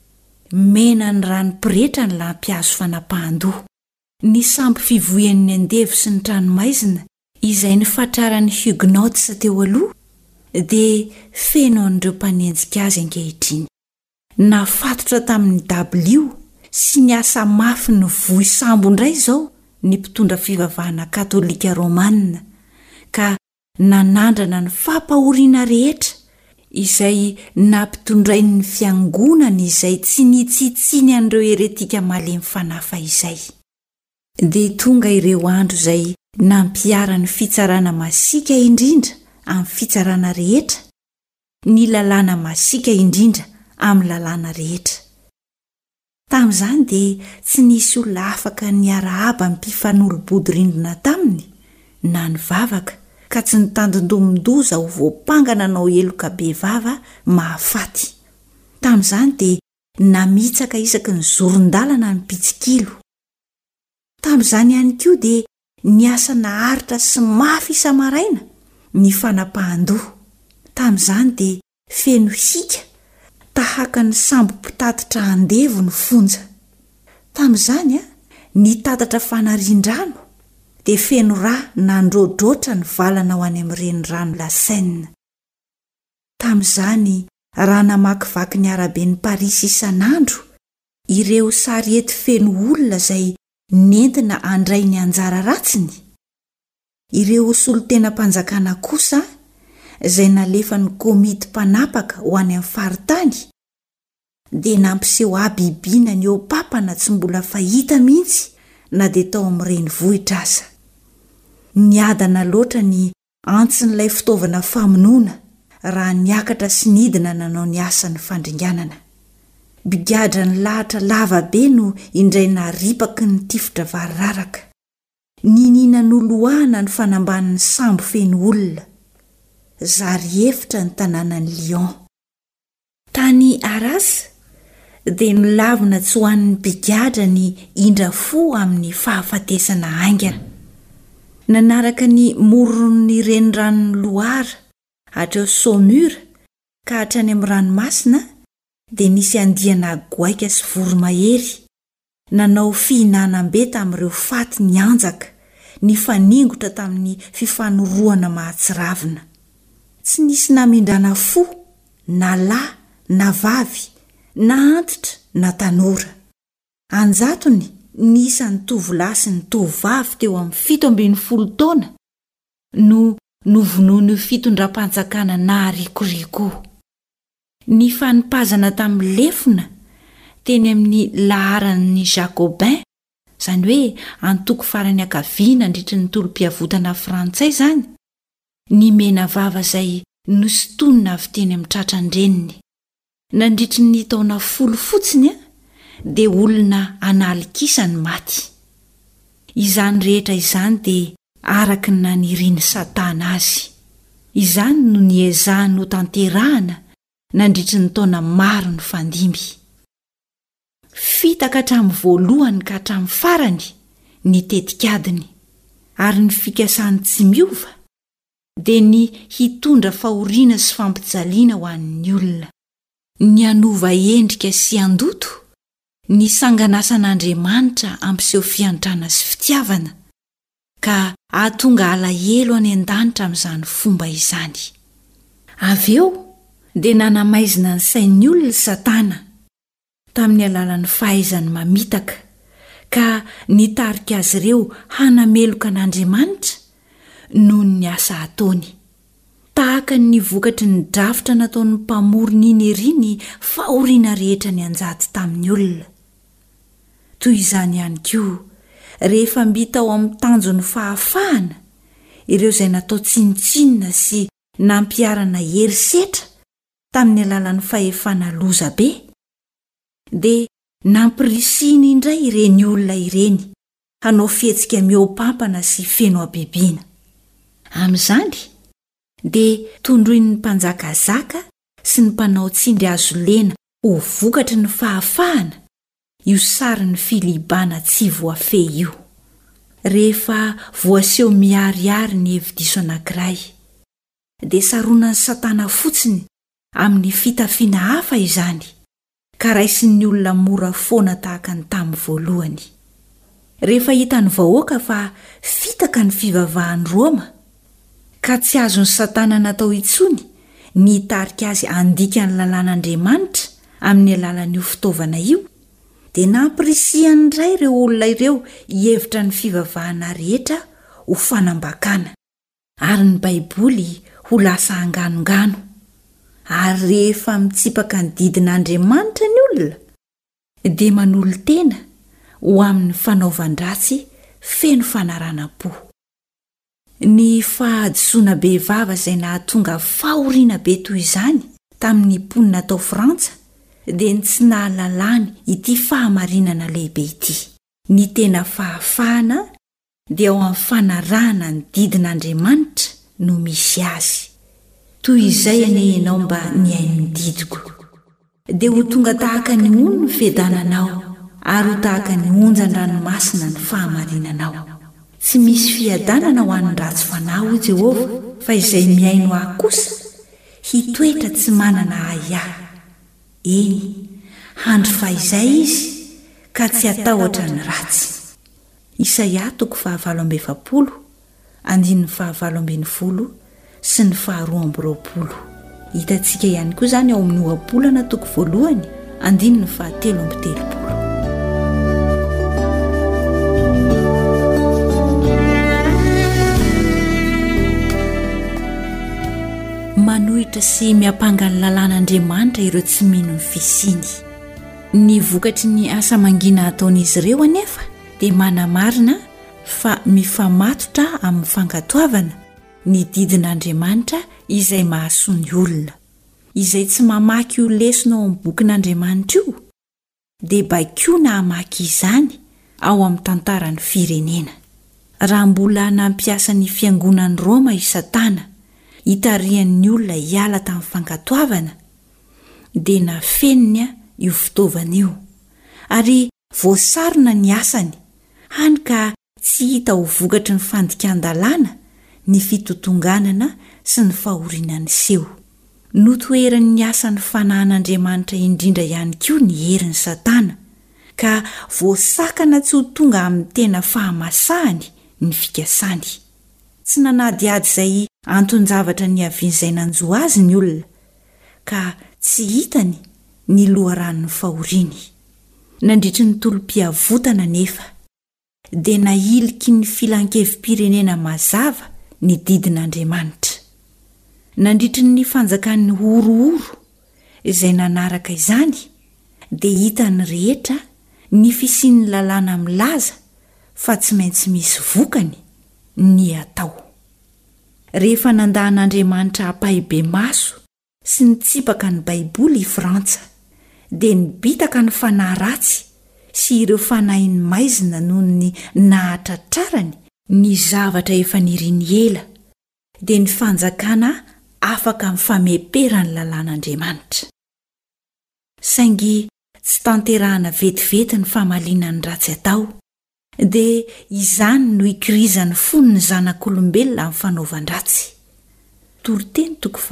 Mena ny ranom-piretra ny lampiazo fanapahan-doha. Ny samby fivoian'ny andevo sy ny tranomaizina izay nifatraran'ny Huguenots teo aloha dia feno an'ireo mpanenjika azy ankehitriny. Nafatotra tamin'ny W sy ny asa mafy ny vohy sambo indray izao ny mpitondra fivavahana katolika romanina ka nanandrana ny fampahoriana rehetra izay nampitondrainy ny fiangonana izay tsy nitsitsiny an'ireo heretika malemy fanafa izay. dia tonga ireo andro izay nampiara ny fitsarana masika indrindra amin'ny fitsarana rehetra, ny lalàna masika indrindra amin'ny lalàna rehetra. Tamin'izany dia tsy nisy olona afaka niara-aba amin'ny mpifanolobodi-rindrina taminy na ny vavaka ka tsy nitandindomin-doza ho voapangana nao eloka be vava mahafaty. Tamin'izany dia namitsaka isaky ny zoron-dalana ny mpitsikilo. Tamin'izany ihany koa dia niasa naharitra sy mafy isa-maraina ny fanapahan-doha. Tamin'izany dia feno hika tahaka ny sambo mpitatitra andevo ny fonja. Tamin'izany nitatatra fanarian-drano dia feno rà nandrodrotra ny valana ho any amin'ireny rano lasaina. Tamin'izany raha namakivaky ny arabe ny Parisy isan'andro ireo sarety feno olona izay nentina andray ny anjara ratsiny. Ireo solon-tena-panjakana kosa izay nalefa ny komity mpanapaka ho any amin'ny faritany dia nampiseho abibiana ny eo papana tsy mbola fahita mihitsy na dia tao amin'ireny vohitra aza. Niadana loatra ny antsin'ilay fitaovana famonoana raha niakatra sy nidina nanao ny asan'ny fandringanana. Bigadra ny lahatra lava be no indray naripaky ny tifotra variraraka. Ninina noloahana ny fanamban'ny sambo feno olona. Zary efitra ny tanànan'ny Lyon. Tany Arasa dia nilavina tsy ho an'ny bigadra ny indra fo amin'ny fahafatesana aingana. Nanaraka ny moron'ny renirano Loara hatreo Saumur ka hatrany amin'ny ranomasina dia nisy andiana goaika sy voromahery. Nanao fihinanam-be tamin'ireo faty ny anjaka, ny faningotra tamin'ny fifanoroana mahatsiravina. Tsy nisy namindrana fo, na lahy, na vavy, na antitra, na tanora. Anjatony nisan'ny tovolahy sy ny tovavy teo amin'ny 17 taona no novonoiny fitondram-panjakana naharikoriko. Ny fanipazana tamin'ny lefona teny amin'ny laharan'ny Jacobin, izany hoe antoko farany ankaviana nandritry ny tolom-piavotana frantsay izany, ny mena vava izay nosintonina avy teny amin'ny tratrandreniny. Nandritry ny taona 10 fotsiny dia olona analikisany maty. Izany rehetra izany dia araka ny naniriany Satana azy. Izany no niezahany ho tanterahana nandritry ny taona maro ny fandimby. Fitaka hatramin'ny voalohany ka hatramin'ny farany ny tetikadiny, ary ny fikasany tsy miova dia ny hitondra fahoriana sy fampijaliana ho an'ny olona. Ny anova endrika sy andoto, ny sanganasan'Andriamanitra ampiseho fiantrana sy fitiavana, ka ahatonga alahelo any an-danitra amin'izany fomba izany. Avy eo dia nanamaizina ny sain'ny olona Satana tamin'ny alalan'ny fahaizany mamitaka, ka nitarika azy ireo hanameloka an'Andriamanitra noho ny asa ataony. Tahaka ny vokatry ny drafitra nataon'ny mpamorona iny ery ny fahoriana rehetra ny anjady tamin'ny olona. Toy izany ihany koa rehefa mbita ao amin'ny tanjon'ny fahafahana ireo izay natao tsinitsinina sy nampiarana herisetra tamin'ny alalan'ny fahefana loza be, dia nampirisiny indray ireny olona ireny hanao fihetsika mihoampampana sy feno abibiana. Amin'izany dia tondroin'ny mpanjakazaka sy ny mpanao tsindry azo lena ho vokatry ny fahafahana io sarin'ny filibana tsy voafe io. Rehefa voaseho miariary ny hevi-diso anankiray dia saronan'ny Satana fotsiny amin'ny fitafiana hafa izany, ka raisin'ny olona mora foana tahaka ny tamin'ny voalohany. Rehefa hitan'ny vahoaka fa fitaka ny fivavahan'ny Roma, ka tsy azon'ny Satana natao intsony ny hitarika azy andika ny lalàn'Andriamanitra amin'ny alalan'io fitaovana io, dia nampirisihany indray ireo olona ireo hihevitra ny fivavahana rehetra ho fanambakana, ary ny Baiboly ho lasa anganongano. Ary rehefa mitsipaka ny didin'Andriamanitra ny olona dia manolo tena ho amin'ny fanaovan-dratsy feno fanarana-po. Ny fahadisoana be vava izay nahatonga fahoriana be toy izany tamin'ny mponina tao Frantsa dia ny tsy nahalalany ity fahamarinana lehibe ity. Ny tena fahafahana dia ao amin'ny fanarahana ny didin'Andriamanitra no misy azy. Toy izay anie ianao mba ny hainy didiko. Dia ho tonga tahaka ny ono ny fiadananao ary ho tahaka ny onjan-dranomasina ny fahamarinanao. Tsy misy fiadanana ho an'ny ratsy fanahy o Jehovah, fa izay miaino ahy kosa hitoetra tsy manana ahiahy. Eny, handro fahizay izy ka tsy atahotra ny ratsy. Isaia 49:20, 9:20 sy ny 2:20. Hitantsika ihany koa izany ao amin'ny ohabolana 1, 17:13. Manohitra sy miapanga ny lalàn'Andriamanitra ireo tsy mino ny fisiny. Ny vokatry ny asa mangina ataon'izy ireo anefa dia manamarina fa mifamatotra amin'ny fankatoavana ny didin'Andriamanitra izay mahasoa ny olona. Izay tsy mamaky io lesona ao amin'ny bokin'Andriamanitra io dia baikoa hamaky izany ao amin'ny tantaran'ny firenena. Raha mbola nampiasa ny fiangonan'ny Roma i Satana hitarihan'ny olona hiala tamin'ny fankatoavana dia nafeniny io fitaovana io ary voasarona ny asany hany ka tsy hita ho vokatry ny fandikan-dalàna ny fitotonganana sy ny fahorinany seho. Notoeran'ny asan'ny fanahin'Andriamanitra indrindra ihany koa ny herin'ny Satana ka voasakana tsy ho tonga amin'ny tena fahamasahany ny fikasany. Tsy nanadiady izay anton-javatra ny avian'izay nanjoa azy ny olona ka tsy hitany ny loharan'ny fahoriny. Nandritry ny tolom-piavotana nefa dia nahiliky ny filan-kevi-pirenena mazava ny didin'Andriamanitra. Nandritry ny fanjakan'ny orooro izay nanaraka izany dia hitany rehetra ny fisian'ny lalàna milaza fa tsy maintsy misy vokany ny atao. Rehefa nandahan'Andriamanitra hampahibe maso sy nitsipaka ny Baiboly i Frantsa dia nibitaka ny fanahy ratsy sy ireo fanahin'ny maizina noho ny nahatratrarany ny zavatra efa niriny ela dia ny fanjakana afaka mifamepera ny lalàn'Andriamanitra. Saingy tsy tanterahana vetivety ny famalinan'ny ratsy atao dia izany no ikirizany fony ny zanak'olombelona amin'ny fanaovan-dratsy. Toriteny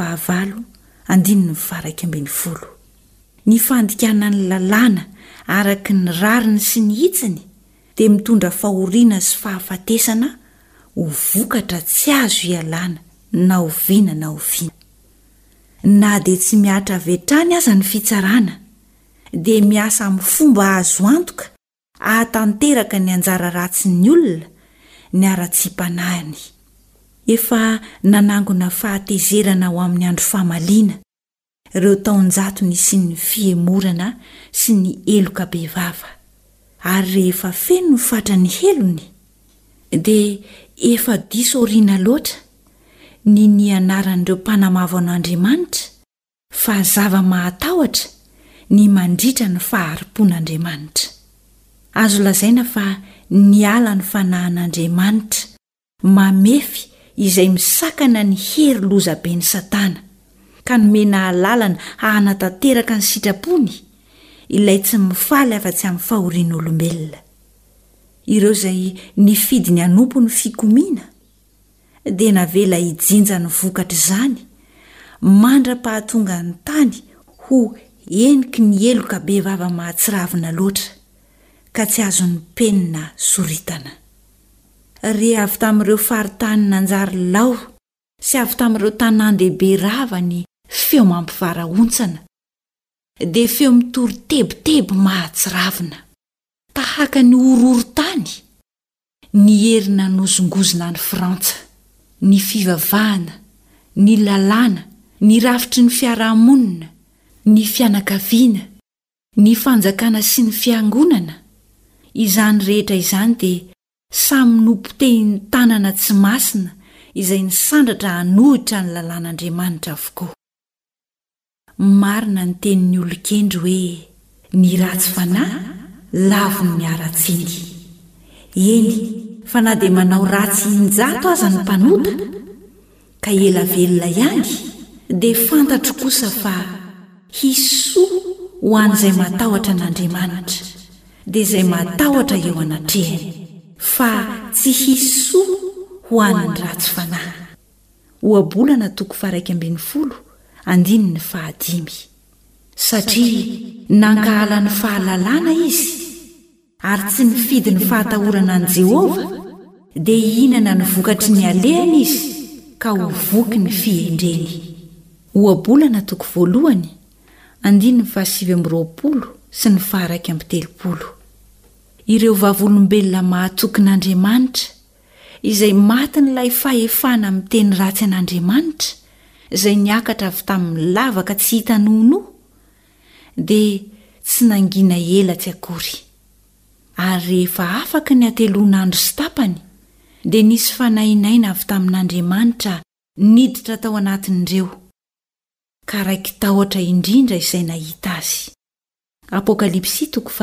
9:20. Ny fandikanan'ny lalàna araky ny rariny sy ny hitsiny dia mitondra fahoriana sy fahafatesana ho vokatra tsy azo ialana na oviana na oviana. Na dia tsy miatra vetrany aza ny fitsarana dia miasa amin'ny fomba azo antoka ahatanteraka ny anjara ratsy ny olona ny ara-tsi-panahiny. Efa nanangona fahatezerana ho amin'ny andro famaliana ireo taonjatony sy ny fiemorana sy ny eloka be vava. Ary rehefa feno ny fatrany helony dia efa diso oriana loatra ny nianaran'ireo mpanamava an'Andriamanitra fa zava-mahatahotra ny mandritra ny faharim-pon'Andriamanitra. Azo lazaina fa niala ny fanahin'Andriamanitra mamefy izay misakana ny hery loza be ny Satana ka nomena lalana hanatanteraka ny sitrapony ilay tsy mifaly afa-tsy amin'ny fahorian'olombelona. Ireo izay nifidy ny anompo ny fikomiana dia navela hijinja ny vokatra izany mandra-pahatonga ny tany ho eniky ny eloka be vava mahatsiravina loatra ka tsy azony penina soritana. Re avy tamin'ireo faritany nanjary lao sy avy tamin'ireo tanan-dehibe rava ny feo mampivarahontsana dia feo mitory tebotebo mahatsiravina tahaka ny ororo-tany ny herina nozongozona ny Frantsa, ny fivavahana, ny lalàna, ny rafitry ny fiarahamonina, ny fianakaviana, ny fanjakana sy ny fiangonana. Izany rehetra izany dia samy nompotehiny tanana tsy masina izay nisandratra hanohitra ny lalàn'Andriamanitra avokoa. Marina ny tenin'ny olon-kendry hoe ny ratsy fanahy lavo ny miara-tsiny. Eny, fa na dia manao ratsy injato aza ny mpanota ka ela velona ihany dia fantatro kosa fa hisoa ho an'izay matahotra n'Andriamanitra dia izay matahotra eo anatrehany, fa tsy hisoa ho an'ny ratsy fanahy. Ohabolana 1:15 satria nankahala ny fahalalana izy ary tsy nifidy ny fahatahorana an' Jehova dia ihinana ny vokatry ny alehany izy ka ho voky ny fihendreny. Ohabolana 1:17 sy ny 1:30. Ireo vavolombelona mahatoky n'Andriamanitra izay maty n'ilay fahefana amin'ny teny ratsy an'Andriamanitra izay niakatra avy tamin'ny lavaka tsy hita nono dia tsy nangina ela tsy akory. Ary rehefa afaka ny ateloan'andro sy tapany dia nisy fanainaina avy tamin'Andriamanitra niditra tao anatin'ireo ka raiky tahotra indrindra izay nahita azy. Apokalipsy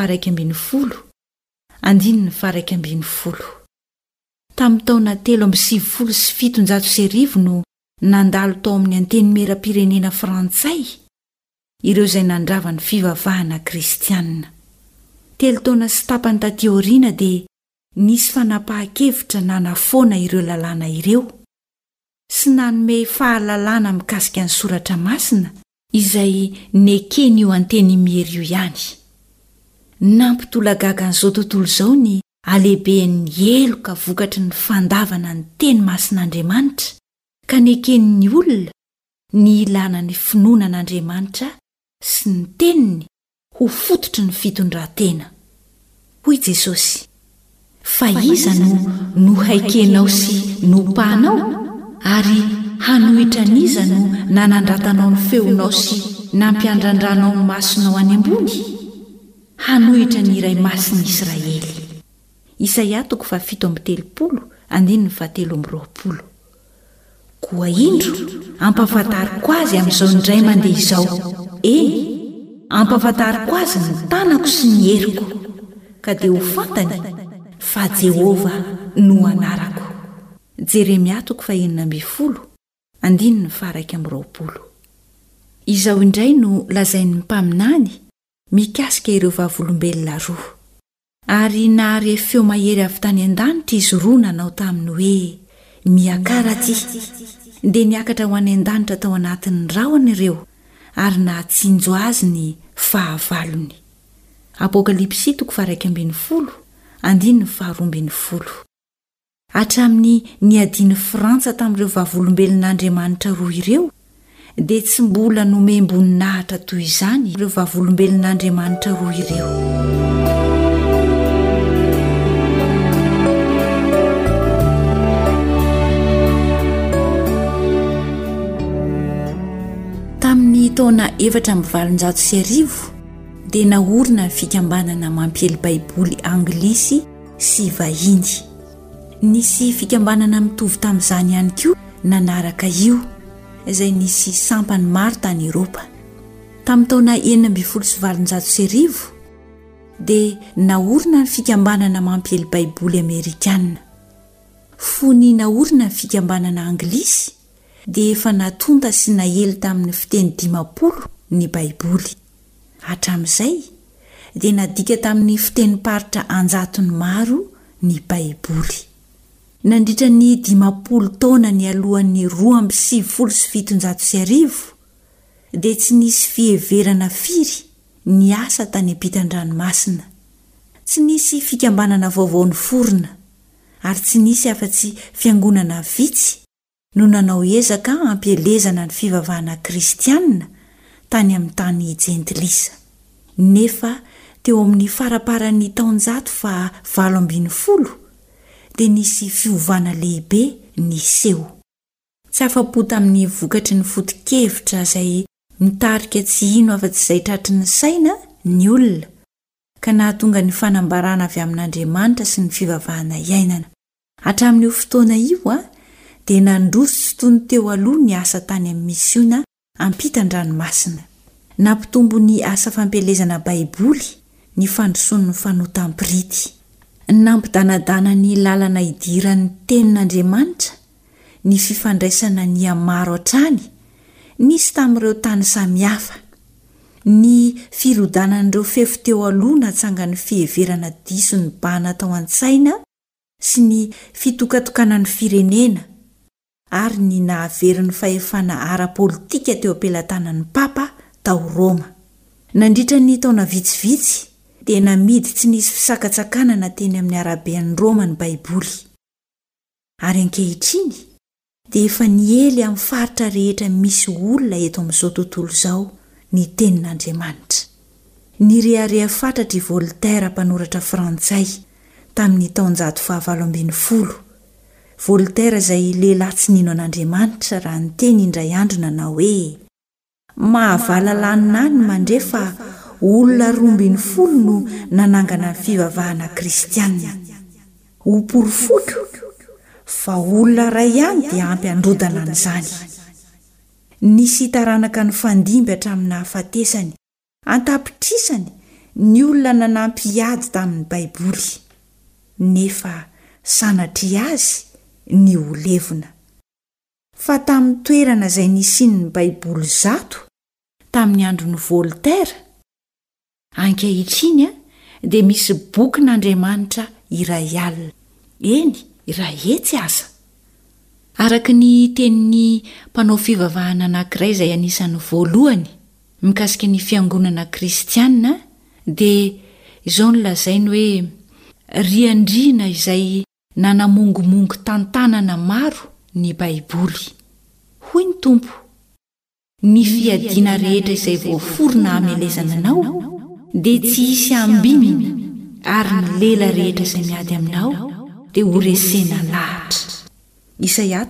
1:12. Tamin'ny taona 3:770 no nandalo tao amin'ny anteny meram-pirenena Frantsay ireo izay nandrava ny fivavahana kristianina. 3 taona sy tapany taty aoriana dia nisy fanapahan-kevitra nanafoana ireo lalàna ireo sy nanome fahalalana mikasika ny soratra masina izay nekeny io anteny miery io ihany. Nampitolagaga an'izao tontolo izao ny alehiben'ny eloka vokatry ny fandavana ny teny masin'Andriamanitra ka neken'ny olona ny ilana ny finoanan'Andriamanitra sy ny teniny ho fototry ny fitondran-tena. Hoy Jesosy, fa iza no haikenao sy nopanao ary hanohitra n'iza no nanandratanao ny feonao sy nampiandrandranao ny masonao any ambony? Hanohitra ny iray masin'i Israely. Isaia 7:30. Koa indro ampafantariko azy amin'izao indray mandeha izao. Ampafantariko azy ny tanako sy ny heriko ka dia ho fantany fa Jehova no anarako. Jeremia 9:1-20. Izao indray no lazain'ny mpaminany mikasika ireo vavolombelona roa. Ary nahare feo mahery avy tany an-danitra izy roa nanao taminy hoe miakara aty, dia niakatra ho any an-danitra tao anatin'ny rahona ireo ary nahatsinjo azy ny fahavalony. Apokalipsy 1:12-12. Hatramin'ny niadiany Frantsa tamin'ireo vavolombelon'Andriamanitra roa ireo dia tsy mbola nomemboninahitra toy izany ireo vavolombelon'Andriamanitra roa ireo. Tamin'ny taona 490 dia naorina ny fikambanana mampiely baiboly anglisy sy vahiny. Nisy fikambanana mitovy tamin'izany ihany koa nanaraka io izay nisy sampany maro tany Eropa. Tamin'ny taona 1990 dia naorina ny fikambanana mampiely baiboly Amerikanina. Fony naorina ny fikambanana anglisy dia efa natonta sy nahely tamin'ny fiteny 50 ny baiboly. Hatramin'izay dia nadika tamin'ny fitenim-paritra anjatony maro ny baiboly. Nandritra ny 50 taona ny alohan'ny 2:770 dia tsy nisy fiheverana firy ny asa tany ampitan-dranomasina. Tsy nisy fikambanana vaovao ny forona ary tsy nisy afa-tsy fiangonana vitsy no nanao ezaka ampielezana ny fivavahana kristianina tany amin'ny tany jentilisa. Nefa teo amin'ny faraparan'ny taonjato fa 720 dia nisy fiovana lehibe niseho. Tsy afa-po tamin'ny vokatry ny foto-kevitra izay mitarika tsy ino afa-tsy izay tratry ny saina ny olona ka nahatonga ny fanambarana avy amin'Andriamanitra sy ny fivavahana iainana. Hatramin'io fotoana io dia nandroso sy tony teo aloha ny asa tany amin'ny misiona ampitan-dranomasina. Nampitombo ny asa fampelezana baiboly ny fandrosoan'ny fanotam-pirity. Nampidanadana ny lalana idiran'ny tenin'Andriamanitra, ny fifandraisana ny amaro hatrany, nisy tamin'ireo tany samihafa, ny firodanan'ireo fefo teo aloha natsangan'ny fiheverana diso ny bahana tao an-tsaina sy ny fitokatokanan'ny firenena, ary ny nahaverin'ny fahefana ara-politika teo ampelantanan'ny Papa tao Roma. Nandritra ny taona vitsivitsy dia namidy tsy nisy fisakatsakanana teny amin'ny arabean'ny Roma ny baiboly. Ary ankehitriny dia efa niely amin'ny faritra rehetra misy olona eto amin'izao tontolo izao ny tenin'Andriamanitra. Nirehareha fatratra i Voltaire, mpanoratra frantsay, tamin'ny taonjato 17. Voltaire izay lehilahy tsy nino an'Andriamanitra raha ny teny indray andro nanao hoe: mahavalalana ny mandrefa olona 12 no nanangana ny fivavahana kristianina. Ho porofoko fa olona ray ihany dia ampy androdana an'izany. Nisy taranaka ny fandimby hatramin'ny hafatesany, antapitrisany ny olona nanampy hiady tamin'ny baiboly, nefa sanatria azy ny olevona. Fa tamin'ny toerana izay nisin'ny baiboly zato tamin'ny andron'ny Voltaire, ankehitriny dia misy bokin'Andriamanitra iray alina. Eny, iray hetsy aza. Araka ny tenin'ny mpanao fivavahana anankiray izay anisan'ny voalohany mikasika ny fiangonana kristianina, dia izao no lazainy hoe: riandrina izay nanamongomongo tantanana maro ny baiboly. Hoy ny Tompo: ny fiadiana rehetra izay voaforona hamelezana anao dia tsy hisy ambininy, ary ny lela rehetra izay miady aminao dia ho resena lahatra. Isaia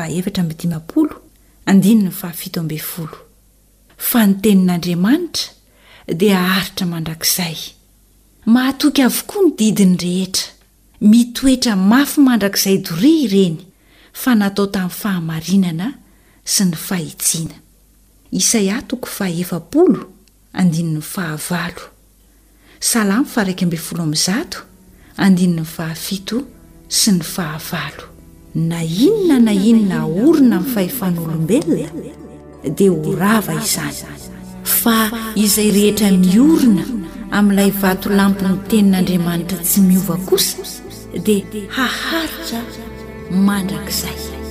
4:17-7. Fa ny tenin'Andriamanitra dia haritra mandrakizay, mahatoky avokoa ny didiny rehetra, mitoetra mafy mandrakizay doria ireny, fa natao tamin'ny fahamarinana sy ny fahitsiana. Isaia 4:7. Salamo 1:7 sy ny 9. Na inona orona amin'ny fahefan'olombelona dia ho rava izany, fa izay rehetra miorina amin'ilay vato lampin'ny tenin'Andriamanitra tsy miova kosa dia haharitra mandrakizay.